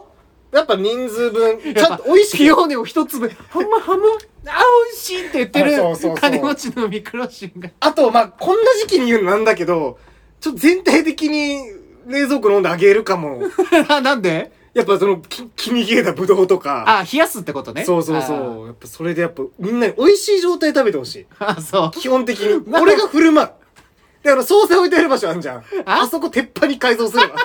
Speaker 5: やっぱ人数分ちゃんと美味しい
Speaker 3: ピオーネを一粒ハムハムあ美味しいって言ってる
Speaker 5: そうそうそう
Speaker 3: 金持ちのミクロシンが
Speaker 5: あとまあこんな時期に言うのなんだけどちょっと全体的に冷蔵庫飲んであげるかも
Speaker 3: なんで
Speaker 5: やっぱそのき黄身切れたブドウとか
Speaker 3: あ冷やすってことね
Speaker 5: そうそうそうやっぱそれでやっぱみんなに美味しい状態で食べてほしい
Speaker 3: あそう
Speaker 5: 基本的に俺が振る舞うであの惣菜置いてある場所あるじゃん あ, あそこ鉄板に改造すれば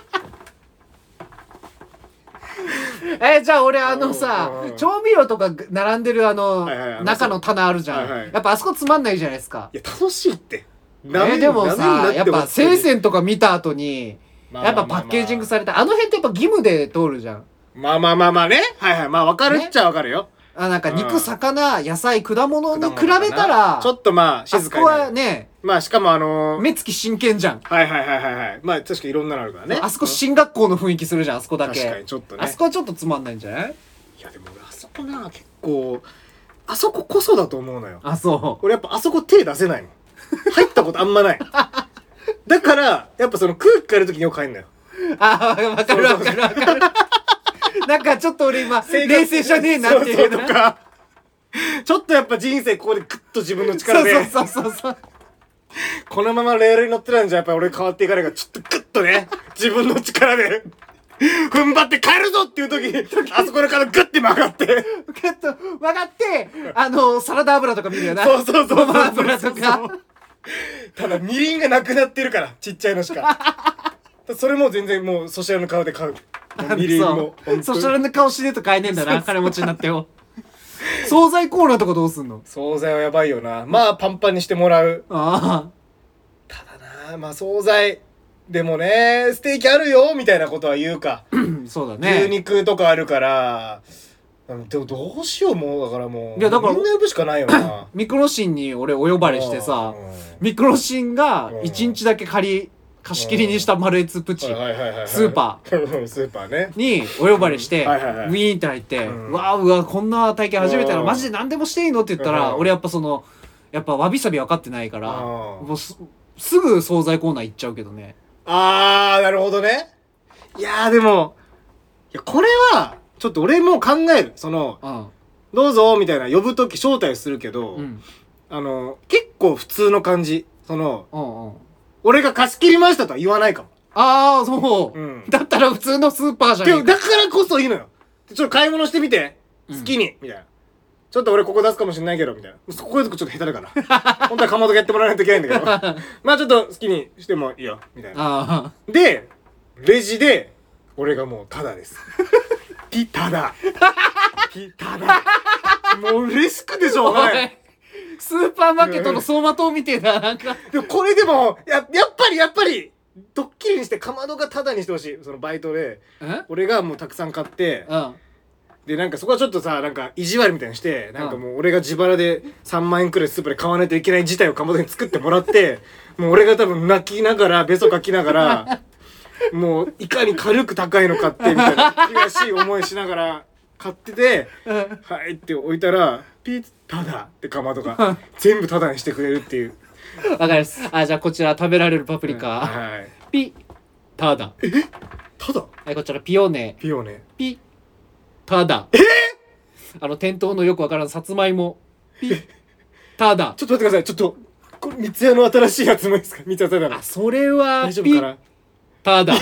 Speaker 3: えー、じゃあ俺あのさ調味料とか並んでるあの、
Speaker 5: はいはい、
Speaker 3: 中の棚あるじゃん、はいはい、やっぱあそこつまんないじゃないですか
Speaker 5: いや楽しいって
Speaker 3: えー、でもさやっぱ生鮮とか見た後にやっぱパッケージングされたあの辺ってやっぱ義務で通るじゃん
Speaker 5: まあまあまあまあねはいはいまあ分かるっちゃ分かるよ、ね、
Speaker 3: あなんか肉魚野菜果物に比べたら
Speaker 5: ちょっとまあ静かに
Speaker 3: あそこはね
Speaker 5: まあしかもあのー、
Speaker 3: 目つき真剣じゃん
Speaker 5: はいはいはいはいはいまあ確かにいろんなのあるからね
Speaker 3: あそこ進学校の雰囲気するじゃんあそこだけ
Speaker 5: 確かにちょっとね
Speaker 3: あそこはちょっとつまんないんじゃない
Speaker 5: いやでも俺あそこな結構あそここそだと思うのよ
Speaker 3: あそう
Speaker 5: 俺やっぱあそこ手出せないもん入ったことあんまないだからやっぱその空気変える時によく入んのよ
Speaker 3: あわかるわかるわかるなんかちょっと俺今冷静じゃねえなっていう
Speaker 5: そうそうとかちょっとやっぱ人生ここでグッと自分の力で
Speaker 3: そうそうそうそう
Speaker 5: このままレールに乗ってたんじゃやっぱり俺変わっていかないからちょっとグッとね自分の力で踏ん張って帰るぞっていう時にあそこの角グッて曲がってグッ
Speaker 3: と曲がってあのサラダ油とか見るよな
Speaker 5: そうそうそうそうそう
Speaker 3: 油とか
Speaker 5: ただみりんがなくなってるからちっちゃいのしかそれも全然もうソシャルの顔で買うみりんも
Speaker 3: ソシャルの顔しねえと買えねえんだな金持ちになってよ惣菜コーナーとかどうすんの
Speaker 5: 惣菜はやばいよなまあパンパンにしてもらう
Speaker 3: ああ
Speaker 5: ただなまあ惣菜でもねステーキあるよみたいなことは言うか
Speaker 3: そうだね
Speaker 5: 牛肉とかあるからでもどうしようもうだからもう
Speaker 3: いやだから
Speaker 5: みんな呼ぶしかないよな
Speaker 3: ミクロシンに俺お呼ばれしてさミクロシンがいちにちだけ借り貸し切りにしたマルエツプチスーパ
Speaker 5: ースーパーね
Speaker 3: にお呼ばれしてウィーンって入ってうわうわこんな体験初めてなのマジで何でもしていいのって言ったら俺やっぱそのやっぱわびさび分かってないからもう す, すぐ惣菜コーナー行っちゃうけどね
Speaker 5: あーなるほどねいやーでもいやこれはちょっと俺も考えるその、うん、どうぞみたいな呼ぶ時招待するけど、うん、あの結構普通の感じその、うんうん、俺が貸し切りましたとは言わないかも
Speaker 3: ああそう、うん、だったら普通のスーパーじゃねえか
Speaker 5: だからこそいいのよちょっと買い物してみて好きに、うん、みたいなちょっと俺ここ出すかもしれないけどみたいなそこでちょっと下手だから本当はかまどやってもらわないといけないんだけどまあちょっと好きにしてもいいよみたいなでレジで俺がもうタダですピタダピタダもう嬉しくてしょうがない
Speaker 3: スーパーマーケットの走馬灯みてえななんか
Speaker 5: でもこれでもややっぱりやっぱりドッキリにしてかまどがタダにしてほしいそのバイトで俺がもうたくさん買って、うん、でなんかそこはちょっとさなんか意地悪みたいにしてなんかもう俺が自腹でさんまんえんくらいスーパーで買わないといけない事態をかまどに作ってもらってもう俺が多分泣きながらべそかきながらもういかに軽く高いの買ってみたいな悔しい思いしながら買っててはいって置いたらピッタダってかまどが全部タダにしてくれるっていう
Speaker 3: わかりますあじゃあこちら食べられるパプリカ、はい、ピタダ
Speaker 5: えタダ
Speaker 3: はいこちらピオーネ
Speaker 5: ピオーネ
Speaker 3: ピタダ
Speaker 5: え
Speaker 3: あの店頭のよくわからんさつまいもピタダ
Speaker 5: ちょっと待ってくださいちょっとこれ三ツ矢の新しいやつもいいですか三ツ矢サイダーの
Speaker 3: あそれは
Speaker 5: 大丈夫かな
Speaker 3: タダ、えー、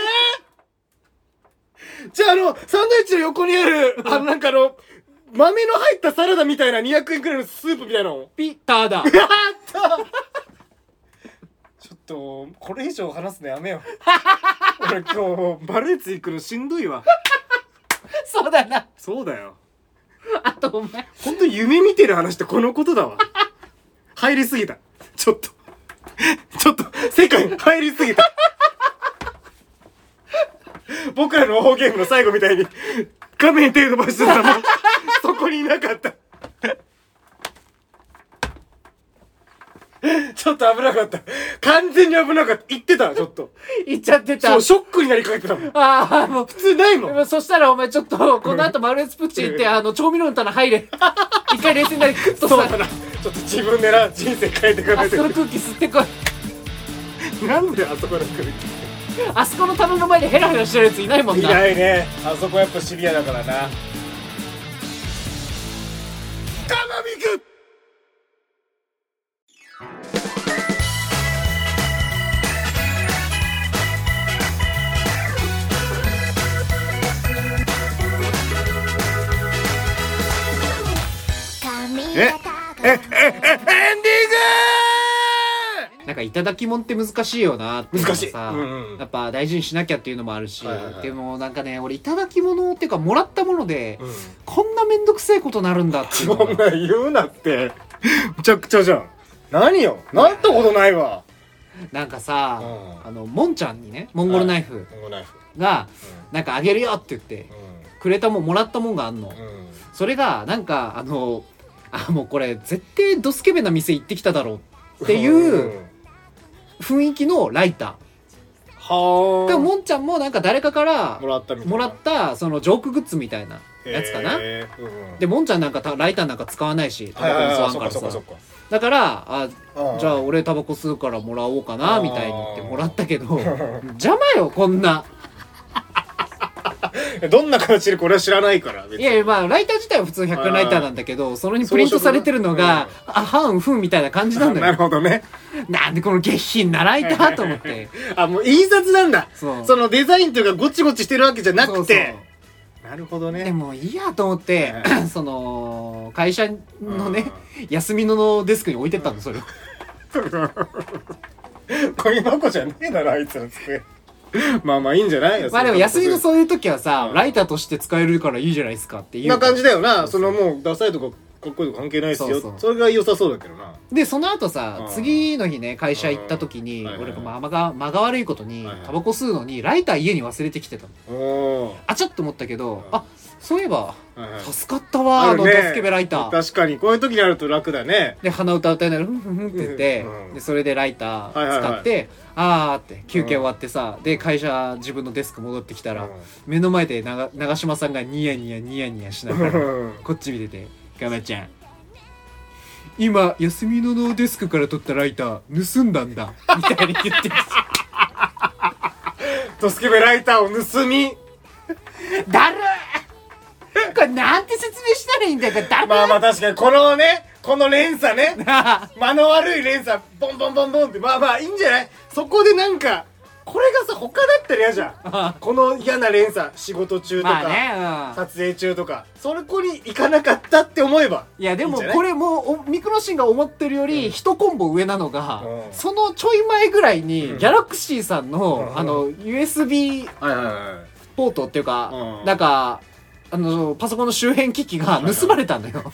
Speaker 5: じゃああのサンドイッチの横にあるあのなんかあの豆の入ったサラダみたいなにひゃくえんくらいのスープみたいなの
Speaker 3: ピタダや
Speaker 5: ったちょっとこれ以上話すのやめよう俺今日バルエツ行くのしんどいわ
Speaker 3: そうだな
Speaker 5: そうだよ
Speaker 3: あとお前
Speaker 5: ほんと夢見てる話ってこのことだわ入りすぎたちょっとちょっと世界に入りすぎた僕らの大ゲームの最後みたいに画面に手伸ばしてたらもうそこにいなかったちょっと危なかった完全に危なかった言ってたちょっと
Speaker 3: 言っちゃってた
Speaker 5: そうショックになりかけてたもん
Speaker 3: ああもう
Speaker 5: 普通ないもん
Speaker 3: そしたらお前ちょっとこの後マルエツプッチ行ってあの調味料の棚入れ一回冷静になりクッとさ
Speaker 5: そうだなちょっと自分でな人生変えていかないと
Speaker 3: あそこの空気吸ってこい
Speaker 5: なんであそこの空気
Speaker 3: あそこの棚の前でヘラヘラしてるやついないもんな。
Speaker 5: いないね。あそこやっぱシビアだからな。カモミクえええええエンディング
Speaker 3: なんかいただきもんって難しいよなっていうのがさ、
Speaker 5: 難しい、うんうん、
Speaker 3: やっぱ大事にしなきゃっていうのもあるし、
Speaker 5: はいはいはい、
Speaker 3: でもなんかね俺いただきものっていうかもらったもので、うん、こんなめんどくせえことなるんだっていうのが。
Speaker 5: そんな言うなってむちゃくちゃじゃん。何よ、なんてことないわ。
Speaker 3: なんかさ、うん、あのもんちゃんにねモンゴルナイフが、うん、なんかあげるよって言って、うん、くれたもんもらったもんがあんの、うん、それがなんかあのあもうこれ絶対ドスケベな店行ってきただろうっていう雰囲気のライター。でももんちゃんもなんか誰かからもらったみたいな、もらったそのジョークグッズみたいなやつかな、うん、でもんちゃんなんかライターなんか使わないしタバコも吸わんからさ、だからあじゃあ俺タバコ吸うからもらおうかなみたいに言ってもらったけど邪魔よこんな
Speaker 5: どんな形でこれは知らないから
Speaker 3: 別に。いやいやまあライター自体は普通ひゃくえんライターなんだけど、それにプリントされてるのが、うん、あはんふんみたいな感じなんだよ。
Speaker 5: なるほどね。
Speaker 3: なんでこの下品なライターと思って
Speaker 5: あもう印刷なんだ。そそのデザインというかゴチゴチしてるわけじゃなくて。そうそうなるほどね。
Speaker 3: でもいいやと思ってその会社のね休みのデスクに置いてったのそれを
Speaker 5: ゴミ箱じゃねえだろあいつの机まあまあいいんじゃない。
Speaker 3: まあでも休みのそういう時はさ、うん、ライターとして使えるからいいじゃないですかっていう
Speaker 5: な感じだよな。そのもうダサいとかかっこいいとか関係ないですよ。そうそうそれが良さそうだけどな。
Speaker 3: でその後さ次の日ね会社行った時に俺が間が間が悪いことにタバコ吸うのにライター家に忘れてきてたの。あちょっと思ったけどあそういえば助かったわあのドスケベライター。
Speaker 5: 確かにこういう時になると楽だね。
Speaker 3: で鼻歌歌いながらフンフンフンって言ってでそれでライター使ってあーって休憩終わってさで会社自分のデスク戻ってきたら目の前で長長嶋さんがニヤニヤニヤニヤしながらこっち見てて「かまちゃん今休みののデスクから取ったライター盗んだんだ」みたいに言ってきて
Speaker 5: ドスケベライターを盗み
Speaker 3: だるーこれなんて説明したらいいんだよだるー。
Speaker 5: まあまあ確かにこのねこの連鎖ね間の悪い連鎖ボンボンボンボンってまあまあいいんじゃない。そこでなんかこれがさ他だったら嫌じゃんこの嫌な連鎖仕事中とか、まあねうん、撮影中とかそこに行かなかったって思えば
Speaker 3: いやでもこれもうミクロシンが思ってるより一コンボ上なのが、うん、そのちょい前ぐらいに、うん、ギャラクシーさんの、うん、あの ユーエスビー ポートっていうか、うん、なんかあのパソコンの周辺機器が盗まれたんだよ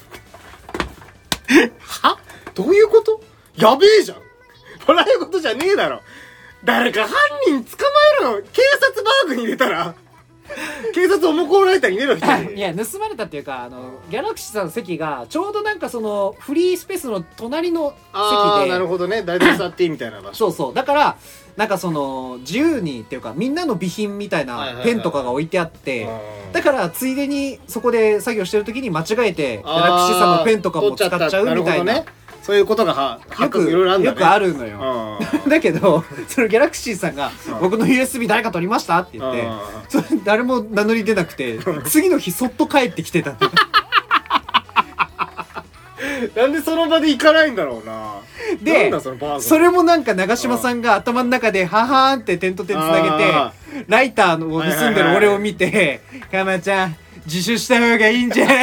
Speaker 5: はどういうことやべえじゃん笑い事じゃねえだろ。誰か犯人捕まえろよ。警察バーグに入れたら警察おもこられたら入れろ人
Speaker 3: いや盗まれたっていうかあのギャラクシーさんの席がちょうどなんかそのフリースペースの隣の席で
Speaker 5: ああなるほどね誰でも座っていいみたいな場
Speaker 3: 所そうそうだからなんかその自由にっていうかみんなの備品みたいなペンとかが置いてあってだからついでにそこで作業してる時に間違えてギャラクシーさんのペンとかも使っちゃうみたいな
Speaker 5: そういうことがは
Speaker 3: よく、よくあるのよだけどそのギャラクシーさんが僕の ユーエスビー 誰か取りましたって言ってそれ誰も名乗り出なくて次の日そっと帰ってきてた
Speaker 5: なんでその場で行かないんだろうな。
Speaker 3: でそ, それもなんか長嶋さんが頭の中でハハーンって点と点つなげてライターを盗んでる俺を見て「かまちゃん自首した方がいいんじゃない?」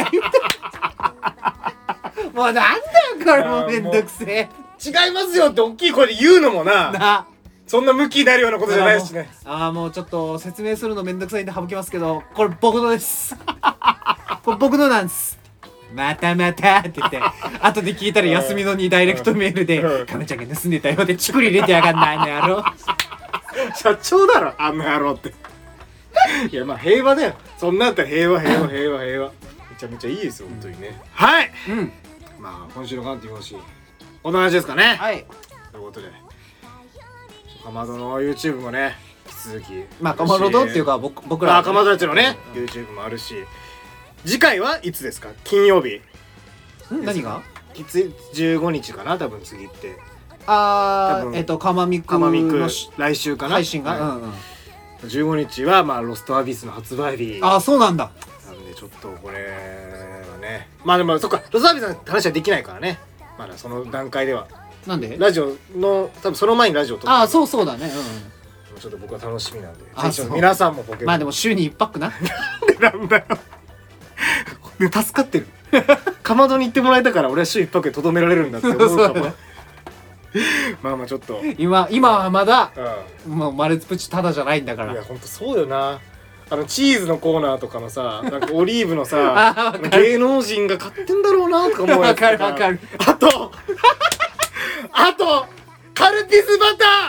Speaker 3: もうなんだよこれもうめんどくせえ
Speaker 5: 違いますよって大きい声で言うのもななそんな向きになるようなことじゃないしね。
Speaker 3: ああもうちょっと説明するのめんどくさいんで省きますけどこれ僕のですこれ僕のなんですまたまたって言って後で聞いたら休みのにダイレクトメールで「かめちゃんが盗んでたよ」ってチクリ入れてやがんないのやろ
Speaker 5: 社長だろあんな野郎っていやまあ平和だよそんなんだったら平和平和平和平和めちゃめちゃいいですよ本当にね、うん、はいうんまあ今週のカンティンしこんな話ですかね。はいということでかまどの YouTube もね引き続き
Speaker 3: まあかまどっていうか僕僕ら、ね、
Speaker 5: かまどたちのね、うん、YouTube もあるし次回はいつですか。金曜日
Speaker 3: ん何が
Speaker 5: いつじゅうごにちかな多分次って
Speaker 3: あーえっとかまみく
Speaker 5: かまみく
Speaker 3: の
Speaker 5: 来週かな
Speaker 3: 配信が、
Speaker 5: はい
Speaker 3: うんうん
Speaker 5: じゅうごにちはまあロストアビスの発売日
Speaker 3: ああそうなんだ
Speaker 5: なんでちょっとこれはねまあでもそっかロストアビスの話はできないからねまだその段階では
Speaker 3: なんで
Speaker 5: ラジオの多分その前にラジオ撮って
Speaker 3: ああそうそうだね、
Speaker 5: ちょっと僕は楽しみなんで
Speaker 3: あ
Speaker 5: ぜひ皆さんもポケモン
Speaker 3: まあでも週にいちパックな
Speaker 5: なんだよね助かってるかまどに行ってもらえたから俺は週いっぱくでとどめられるんだって思うかもまあまあちょっと
Speaker 3: 今今はまだ、
Speaker 5: う
Speaker 3: もうマルチプチただじゃないんだか
Speaker 5: んいや
Speaker 3: ら
Speaker 5: ほんとそうよなあのチーズのコーナーとかのさなんかオリーブの
Speaker 3: あ
Speaker 5: さ
Speaker 3: わかる
Speaker 5: 芸能人が買ってんだろうなとか思うや
Speaker 3: わ
Speaker 5: つ
Speaker 3: かるわかる
Speaker 5: あとあとカルピスバ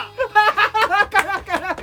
Speaker 5: タ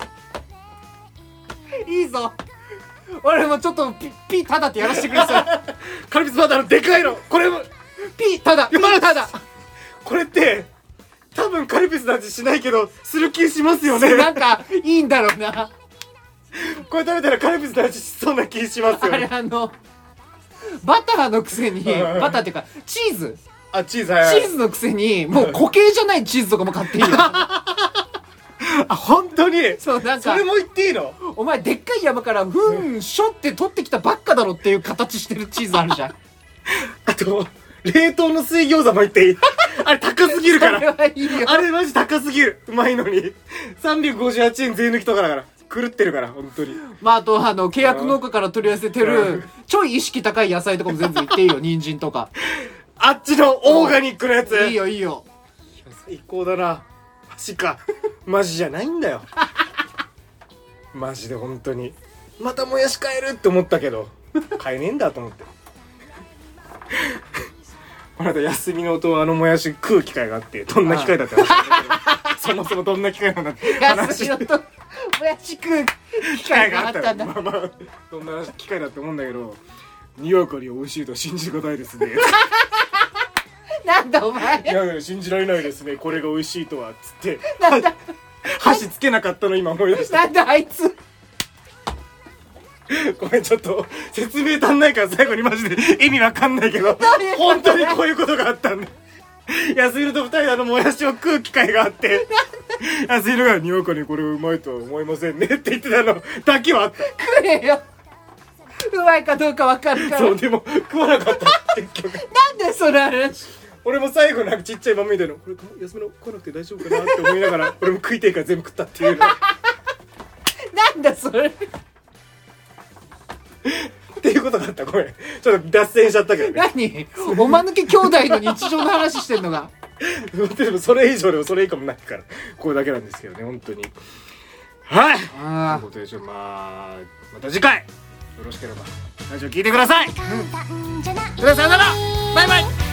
Speaker 3: いいぞ俺もちょっとピピただってやらせてくれそれ
Speaker 5: ーカルピスバターのでかいのこれも
Speaker 3: ピただピただ
Speaker 5: これって多分カルピスの味しないけどする気しますよね
Speaker 3: なんかいいんだろうな
Speaker 5: これ食べたらカルピスの味しそうな気しますよ
Speaker 3: あれ
Speaker 5: ね
Speaker 3: あのバターのくせに
Speaker 5: うん
Speaker 3: バターっていうかチーズ
Speaker 5: あチーズはいはい
Speaker 3: チーズのくせにもう固形じゃないチーズとかも買っていいよ
Speaker 5: あ本当に
Speaker 3: そうなんか
Speaker 5: それも言っていいの
Speaker 3: お前でっかい山からふんしょって取ってきたばっかだろっていう形してるチーズあるじゃん
Speaker 5: あと冷凍の水餃子も言っていいあれ高すぎるか
Speaker 3: それ
Speaker 5: ら
Speaker 3: はいいよ
Speaker 5: あれマジ高すぎるうまいのにさんびゃくごじゅうはちえん税抜きとかだから狂ってるから本当に
Speaker 3: まああとあの契約農家から取り寄せて
Speaker 5: う
Speaker 3: る
Speaker 5: ん
Speaker 3: ちょい意識高い野菜とかも全部言っていいよ人参とか
Speaker 5: あっちのオーガニックのやつ
Speaker 3: いいよいいよ
Speaker 5: 最高だなマジかマジじゃないんだよマジで本当にまたもやし買えるって思ったけど買えねえんだと思ってこの間休みの音あのもやし食う機会があってどんな機会だって話だけどそもそもどんな機会なんだって
Speaker 3: 安いのともやし食う機会があったんだ
Speaker 5: まあまあどんな機会だって思うんだけどにわかに美味しいとは信じがたいですね
Speaker 3: なんだお前
Speaker 5: いやいや信じられないですねこれが美味しいとはっつって
Speaker 3: なんだ
Speaker 5: 箸つけなかったの今思い出した
Speaker 3: なんだあいつ
Speaker 5: ごめんちょっと説明足んないから最後にマジで意味わかんないけど
Speaker 3: ういうこと
Speaker 5: 本当にこういうことがあったんだ安弘と二人であのもやしを食う機会があって安弘がにわかにこれうまいとは思いませんねって言ってたのだけはあった
Speaker 3: 食えようまいかどうか分かるから
Speaker 5: そうでも食わなかった結局
Speaker 3: なんでそれある
Speaker 5: 俺も最後なんかちっちゃい豆みたいなこれ安弘食わなくて大丈夫かなって思いながら俺も食いていから全部食ったっていうの
Speaker 3: なんだそれ
Speaker 5: っていうことがあった。ごめんちょっと脱線しちゃったけどね
Speaker 3: 何おまぬけ兄弟の日常の話してんのが
Speaker 5: でもそれ以上でもそれ以下もないからこれだけなんですけどね本当にはい
Speaker 3: あ
Speaker 5: ということでちょっとまあまた次回よろしければラジオ聞いてください、
Speaker 2: 簡単じゃない
Speaker 5: それではさよならバイバイ